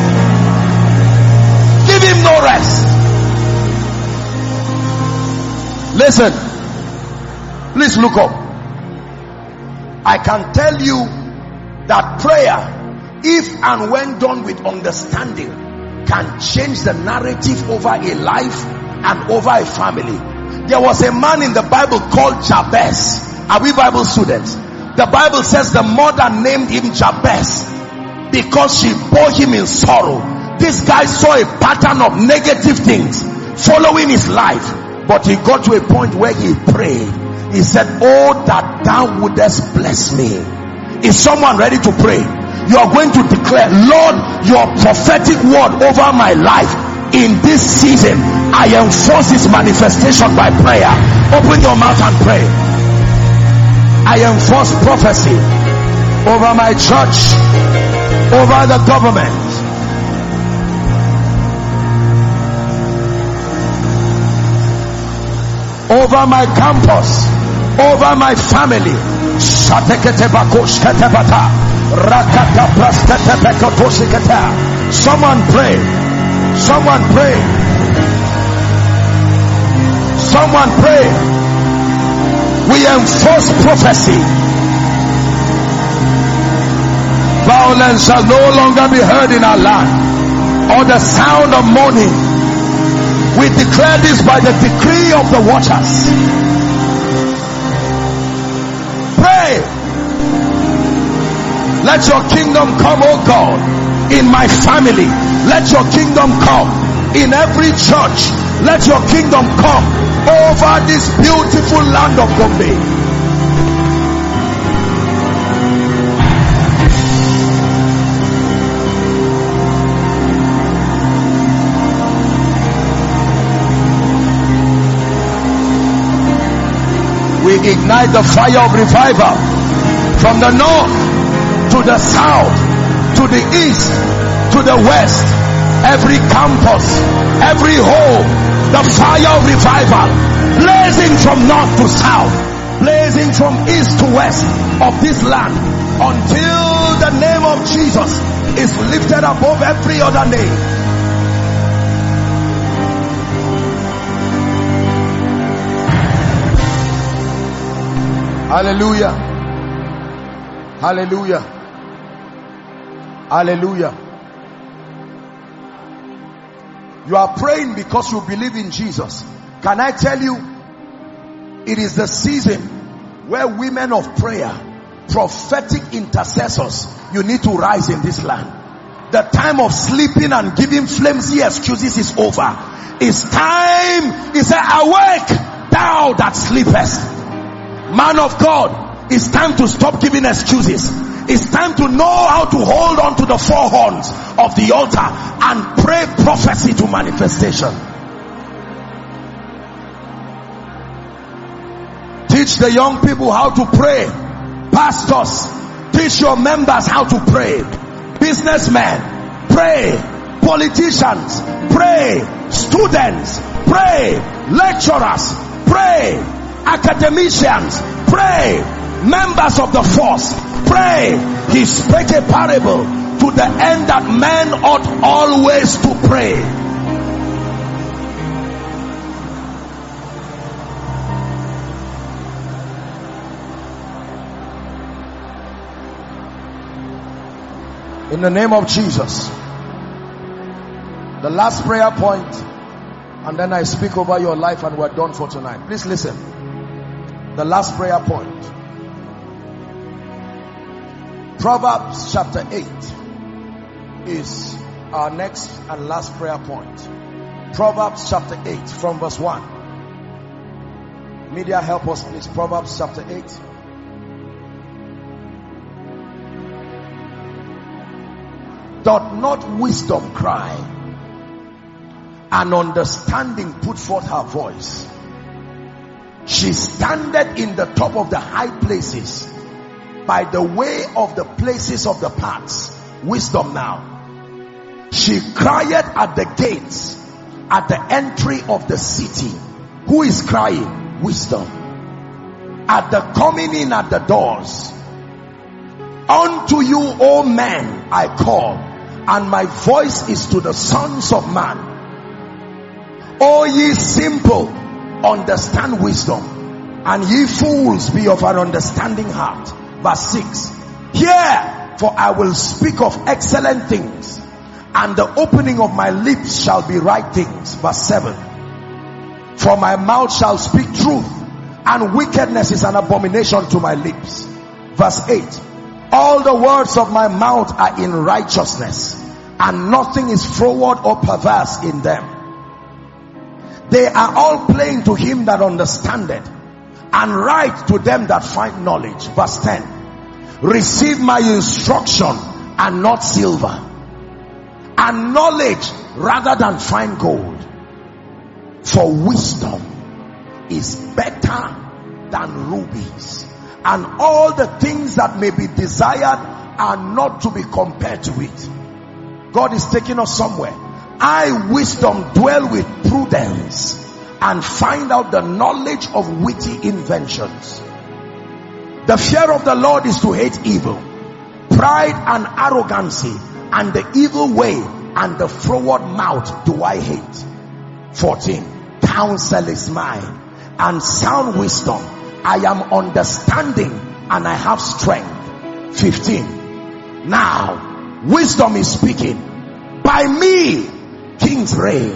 Give him no rest. Listen, please look up. I can tell you that prayer, if and when done with understanding, can change the narrative over a life and over a family. There was a man in the Bible called Jabez. Are we Bible students? The Bible says the mother named him Jabez because she bore him in sorrow. This guy saw a pattern of negative things following his life. But he got to a point where he prayed. He said, oh, that thou wouldest bless me. Is someone ready to pray? You are going to declare, Lord, your prophetic word over my life in this season, I enforce its manifestation by prayer. Open your mouth and pray. I enforce prophecy over my church, over the government, over my campus, over my family. Someone pray. Someone pray. Someone pray. We enforce prophecy. Violence shall no longer be heard in our land, or the sound of mourning. We declare this by the decree of the watchers. Pray. Let your kingdom come, O God, in my family. Let your kingdom come in every church. Let your kingdom come over this beautiful land of Gombe. We ignite the fire of revival from the north to the south, to the east, to the west. Every campus, every home, the fire of revival blazing from north to south, blazing from east to west of this land, until the name of Jesus is lifted above every other name. Hallelujah. Hallelujah. Hallelujah. You are praying because you believe in Jesus. Can I tell you, it is the season where women of prayer, prophetic intercessors, you need to rise in this land. The time of sleeping and giving flimsy excuses is over. It's time. He said, awake thou that sleepest. Man of God, it's time to stop giving excuses. It's time to know how to hold on to the four horns of the altar and pray prophecy to manifestation. Teach the young people how to pray. Pastors, teach your members how to pray. Businessmen, pray. Politicians, pray. Students, pray. Lecturers, pray. Academicians, pray. Members of the force, pray. He spake a parable to the end that men ought always to pray. In the name of Jesus. The last prayer point, and then I speak over your life and we're done for tonight. Please listen. The last prayer point. Proverbs chapter 8 is our next and last prayer point. Proverbs chapter 8 from verse 1. Media, help us please. Proverbs chapter 8. Doth not wisdom cry, and understanding put forth her voice? She standeth in the top of the high places, by the way of the places of the paths. Wisdom now. She crieth at the gates, at the entry of the city. Who is crying? Wisdom. At the coming in at the doors. Unto you, O men, I call, and my voice is to the sons of man. O ye simple, understand wisdom, and ye fools, be of an understanding heart. Verse 6. Hear, for I will speak of excellent things, and the opening of my lips shall be right things. Verse 7. For my mouth shall speak truth, and wickedness is an abomination to my lips. Verse 8. All the words of my mouth are in righteousness, and nothing is froward or perverse in them. They are all plain to him that understandeth, and right to them that find knowledge. Verse 10. Receive my instruction, and not silver, and knowledge rather than fine gold. For wisdom is better than rubies, and all the things that may be desired are not to be compared to it. God is taking us somewhere. I, wisdom, dwell with prudence, and find out the knowledge of witty inventions. The fear of the Lord is to hate evil, pride and arrogancy, and the evil way and the froward mouth do I hate. 14. Counsel is mine, and sound wisdom. I am understanding, and I have strength. 15. Now wisdom is speaking. By me kings reign,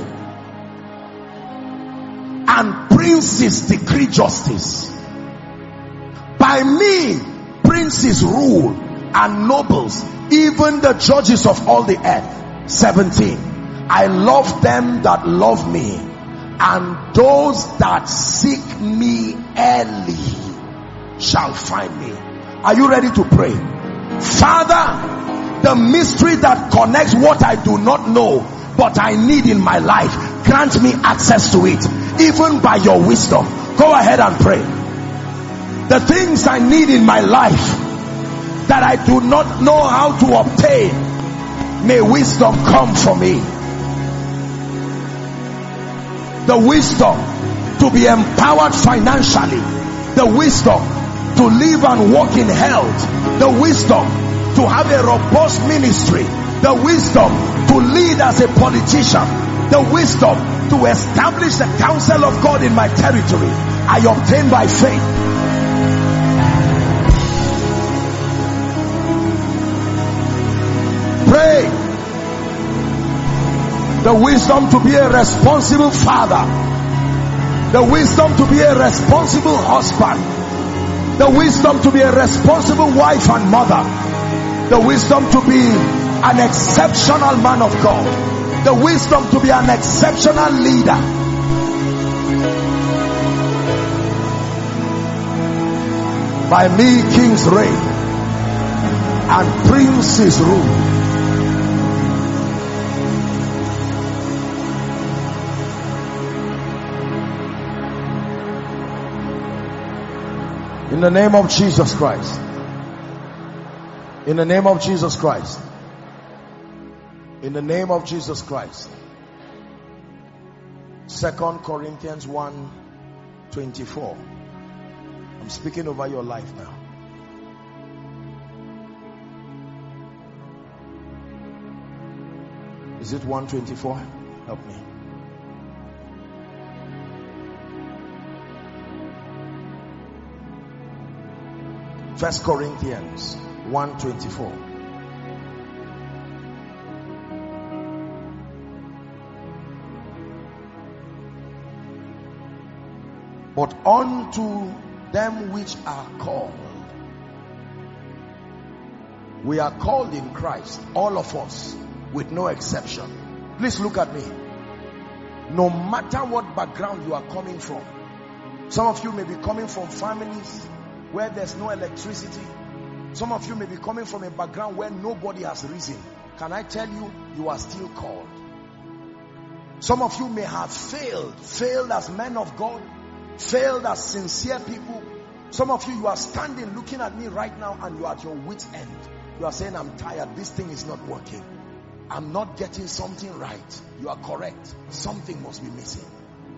and princes decree justice. By me princes rule, and nobles, even the judges of all the earth. 17. I love them that love me, and those that seek me early shall find me. Are you ready to pray? Father, the mystery that connects what I do not know but I need in my life, grant me access to it, even by your wisdom. Go ahead and pray. The things I need in my life that I do not know how to obtain, may wisdom come for me. The wisdom to be empowered financially, the wisdom to live and walk in health, the wisdom to have a robust ministry, the wisdom to lead as a politician, the wisdom to establish the counsel of God in my territory, I obtain by faith. Pray. The wisdom to be a responsible father, the wisdom to be a responsible husband, the wisdom to be a responsible wife and mother, the wisdom to be an exceptional man of God, the wisdom to be an exceptional leader. By me kings reign, and princes rule. In the name of Jesus Christ. In the name of Jesus Christ. In the name of Jesus Christ. 2 Corinthians 1:24. I'm speaking over your life now. Is it 1:24? Help me. First Corinthians 1:24. But unto them which are called. We are called in Christ, all of us, with no exception. Please look at me. No matter what background you are coming from. Some of you may be coming from families where there's no electricity. Some of you may be coming from a background where nobody has risen. Can I tell you, you are still called. Some of you may have failed as men of God, failed as sincere people. Some of you are standing looking at me right now and you are at your wit's end. You are saying, I'm tired, this thing is not working. I'm not getting something right. You are correct. Something must be missing.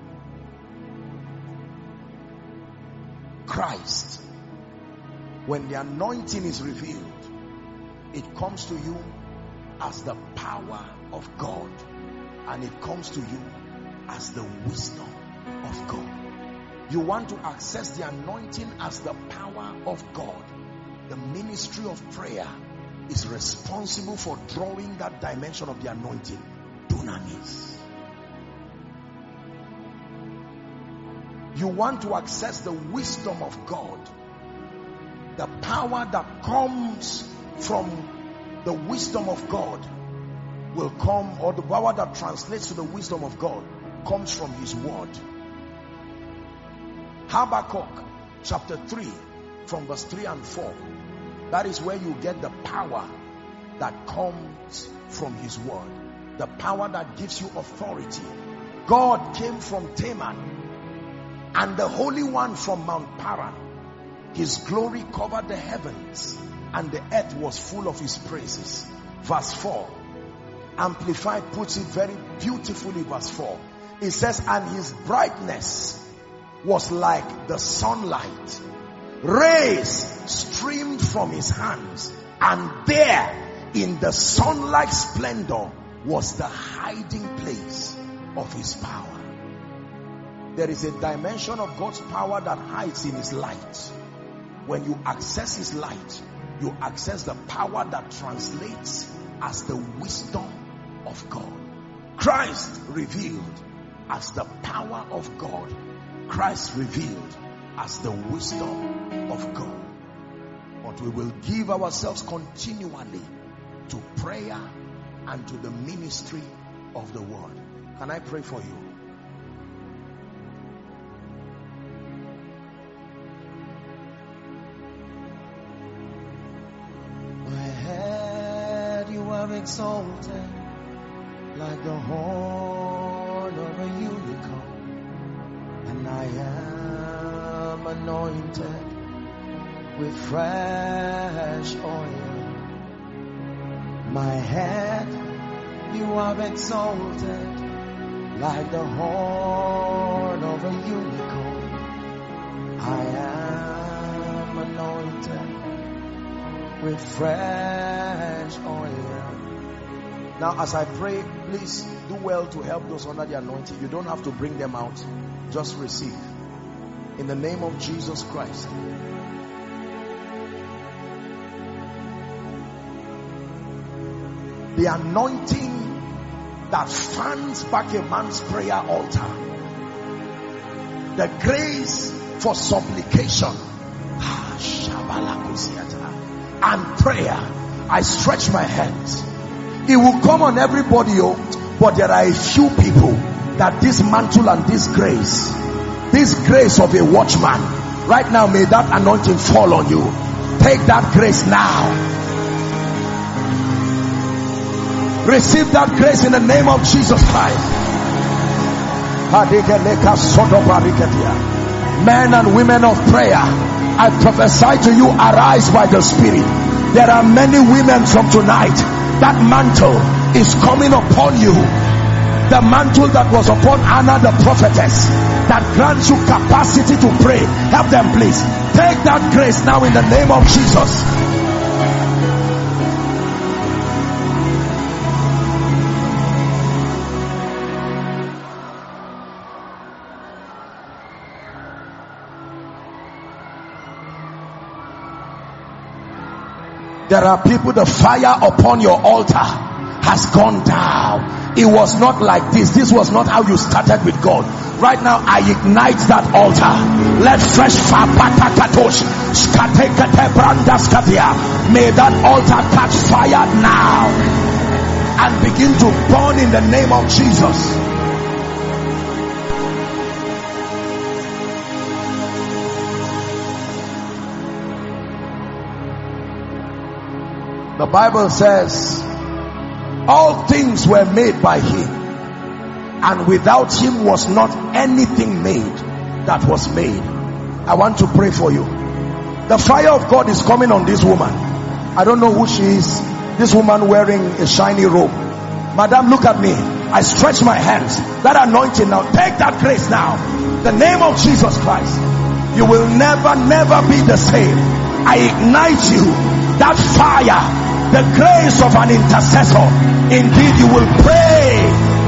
Christ, when the anointing is revealed, it comes to you as the power of God, and it comes to you as the wisdom of God. You want to access the anointing as the power of God. The ministry of prayer is responsible for drawing that dimension of the anointing. Dunamis. You want to access the wisdom of God. The power that comes from the wisdom of God will come, or the power that translates to the wisdom of God comes from His word. Habakkuk chapter 3 from verse 3 and 4. That is where you get the power that comes from His word. The power that gives you authority. God came from Teman, and the Holy One from Mount Paran. His glory covered the heavens, and the earth was full of His praises. Verse 4. Amplified puts it very beautifully. Verse 4. It says, and His brightness was like the sunlight. Rays streamed from His hands, and there in the sunlight splendor was the hiding place of His power. There is a dimension of God's power that hides in His light. When you access His light, you access the power that translates as the wisdom of God. Christ revealed as the power of God. Christ revealed as the wisdom of God. But we will give ourselves continually to prayer and to the ministry of the word. Can I pray for you? My head you have exalted like the horn of a unicorn, and I am anointed with fresh oil. My head you have exalted like the horn of a unicorn. I am anointed with fresh oil. Now as I pray, please do well to help those under the anointing. You don't have to bring them out. Just receive. In the name of Jesus Christ. The anointing that fans back a man's prayer altar. The grace for supplication and prayer. I stretch my hands. It will come on everybody, but there are a few people that this mantle and this grace of a watchman, right now, may that anointing fall on you. Take that grace now. Receive that grace in the name of Jesus Christ. Men and women of prayer, I prophesy to you, arise by the Spirit. There are many women from tonight. That mantle is coming upon you. The mantle that was upon Anna the prophetess, that grants you capacity to pray. Help them, please. Take that grace now in the name of Jesus. There are people, the fire upon your altar has gone down. it was not like this. This was not how you started with God. Right now, I ignite that altar. Let fresh fire, may that altar catch fire now and begin to burn in the name of Jesus. The Bible says, all things were made by him, and without him was not anything made that was made. I want to pray for you. The fire of God is coming on this woman. I don't know who she is. This woman wearing a shiny robe. Madam, look at me. I stretch my hands. That anointing now. Take that grace now. The name of Jesus Christ. You will never be the same. I ignite you. That fire. The grace of an intercessor. Indeed, you will pray.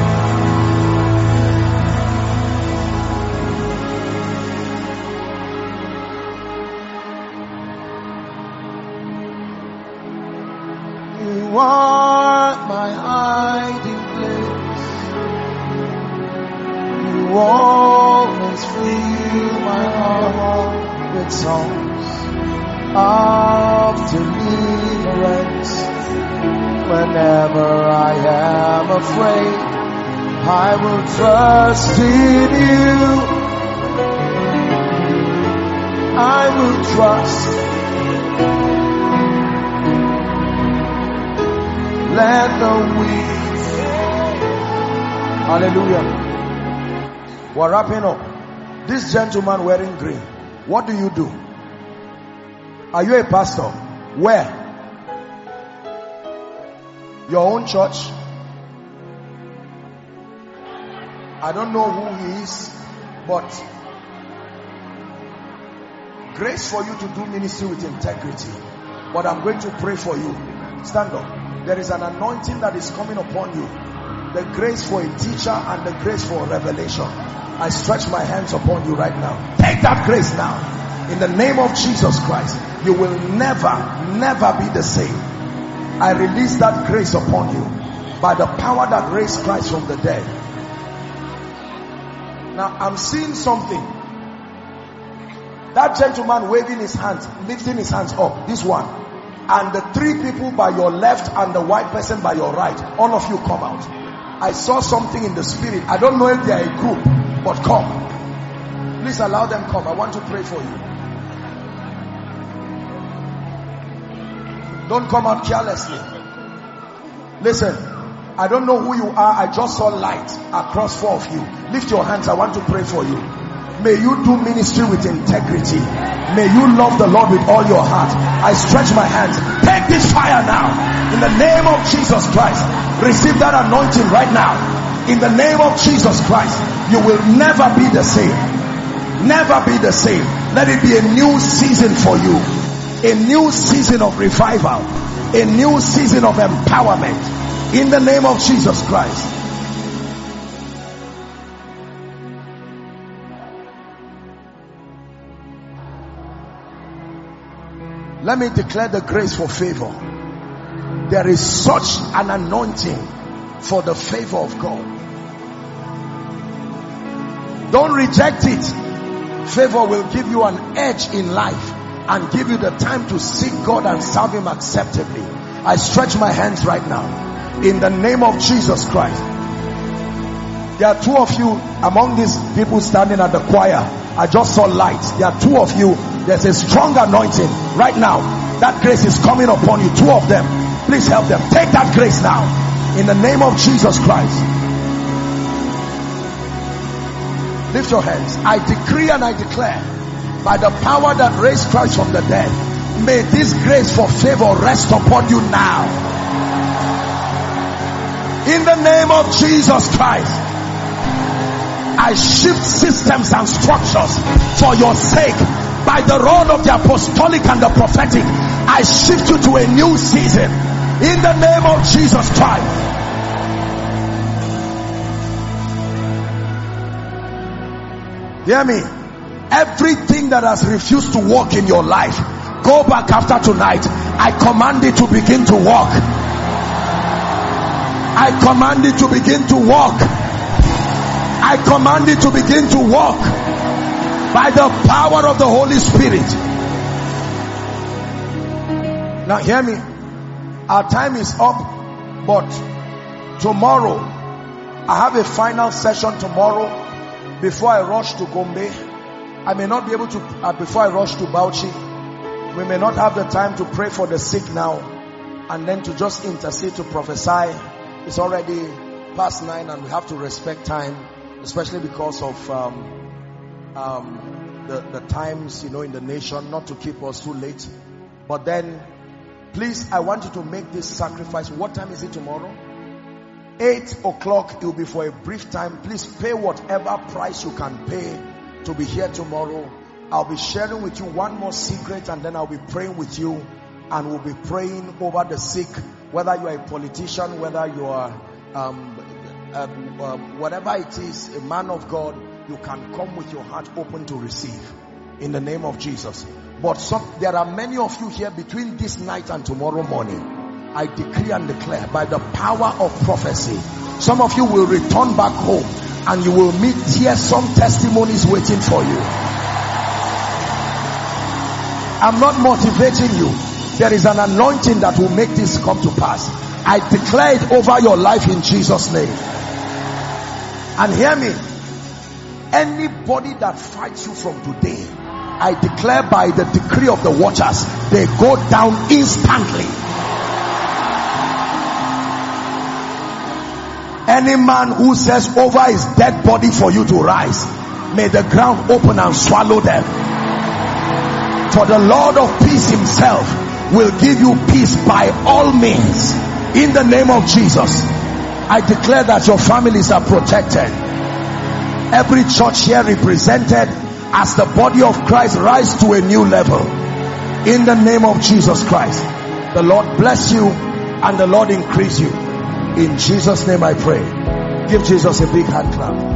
You are my hiding place. You always fill my heart with songs of deliverance. Whenever I am afraid, I will trust in you. I will trust. Let the weak. Hallelujah. We're wrapping up. This gentleman wearing green, what do you do? Are you a pastor? Where? Your own church? I don't know who he is, but grace for you to do ministry with integrity. But I'm going to pray for you. Stand up. There is an anointing that is coming upon you. The grace for a teacher and the grace for revelation. I stretch my hands upon you right now. Take that grace now. In the name of Jesus Christ. You will never be the same. I release that grace upon you by the power that raised Christ from the dead. Now I'm seeing something. That gentleman waving his hands, lifting his hands up, this one, and the three people by your left and the white person by your right, all of you come out. I saw something in the spirit. I don't know if they are a group, but come. Please allow them come. I want to pray for you. Don't come out carelessly. Listen, I don't know who you are. I just saw light across four of you. Lift your hands. I want to pray for you. May you do ministry with integrity. May you love the Lord with all your heart. I stretch my hands. Take this fire now. In the name of Jesus Christ. Receive that anointing right now. In the name of Jesus Christ. You will never be the same. Never be the same. Let it be a new season for you. A new season of revival. A new season of empowerment. In the name of Jesus Christ. Let me declare the grace for favor. There is such an anointing for the favor of God. Don't reject it. Favor will give you an edge in life and give you the time to seek God and serve Him acceptably. I stretch my hands right now in the name of Jesus Christ. There are two of you among these people standing at the choir. I just saw lights. There are two of you. There's a strong anointing right now. That grace is coming upon you. Two of them. Please help them. Take that grace now. In the name of Jesus Christ. Lift your hands. I decree and I declare, by the power that raised Christ from the dead, may this grace for favor rest upon you now. In the name of Jesus Christ. I shift systems and structures for your sake. By the rod of the apostolic and the prophetic, I shift you to a new season. In the name of Jesus Christ. Hear me. Everything that has refused to walk in your life, go back after tonight. I command it to begin to walk. I command it to begin to walk. I command it to begin to walk by the power of the Holy Spirit. Now hear me. Our time is up, but tomorrow, I have a final session tomorrow before I rush to Gombe. I may not be able to, before I rush to Bauchi. We may not have the time to pray for the sick now and then to just intercede, to prophesy. It's already past 9 and we have to respect time, especially because of the times, in the nation, not to keep us too late. But then, please, I want you to make this sacrifice. What time is it tomorrow? 8 o'clock. It will be for a brief time. Please pay whatever price you can pay to be here tomorrow. I'll be sharing with you one more secret, and then I'll be praying with you, and we'll be praying over the sick. Whether you are a politician, whether you are whatever it is, a man of God, you can come with your heart open to receive in the name of Jesus. But there are many of you here between this night and tomorrow morning. I decree and declare by the power of prophecy, some of you will return back home and you will meet here some testimonies waiting for you. I'm not motivating you. There is an anointing that will make this come to pass. I declare it over your life in Jesus' name. And hear me. Anybody that fights you from today, I declare by the decree of the watchers, they go down instantly. Any man who says over his dead body for you to rise, may the ground open and swallow them. For the Lord of peace himself will give you peace by all means. In the name of Jesus, I declare that your families are protected. Every church here represented as the body of Christ rise to a new level. In the name of Jesus Christ, the Lord bless you and the Lord increase you. In Jesus' name I pray. Give Jesus a big hand clap.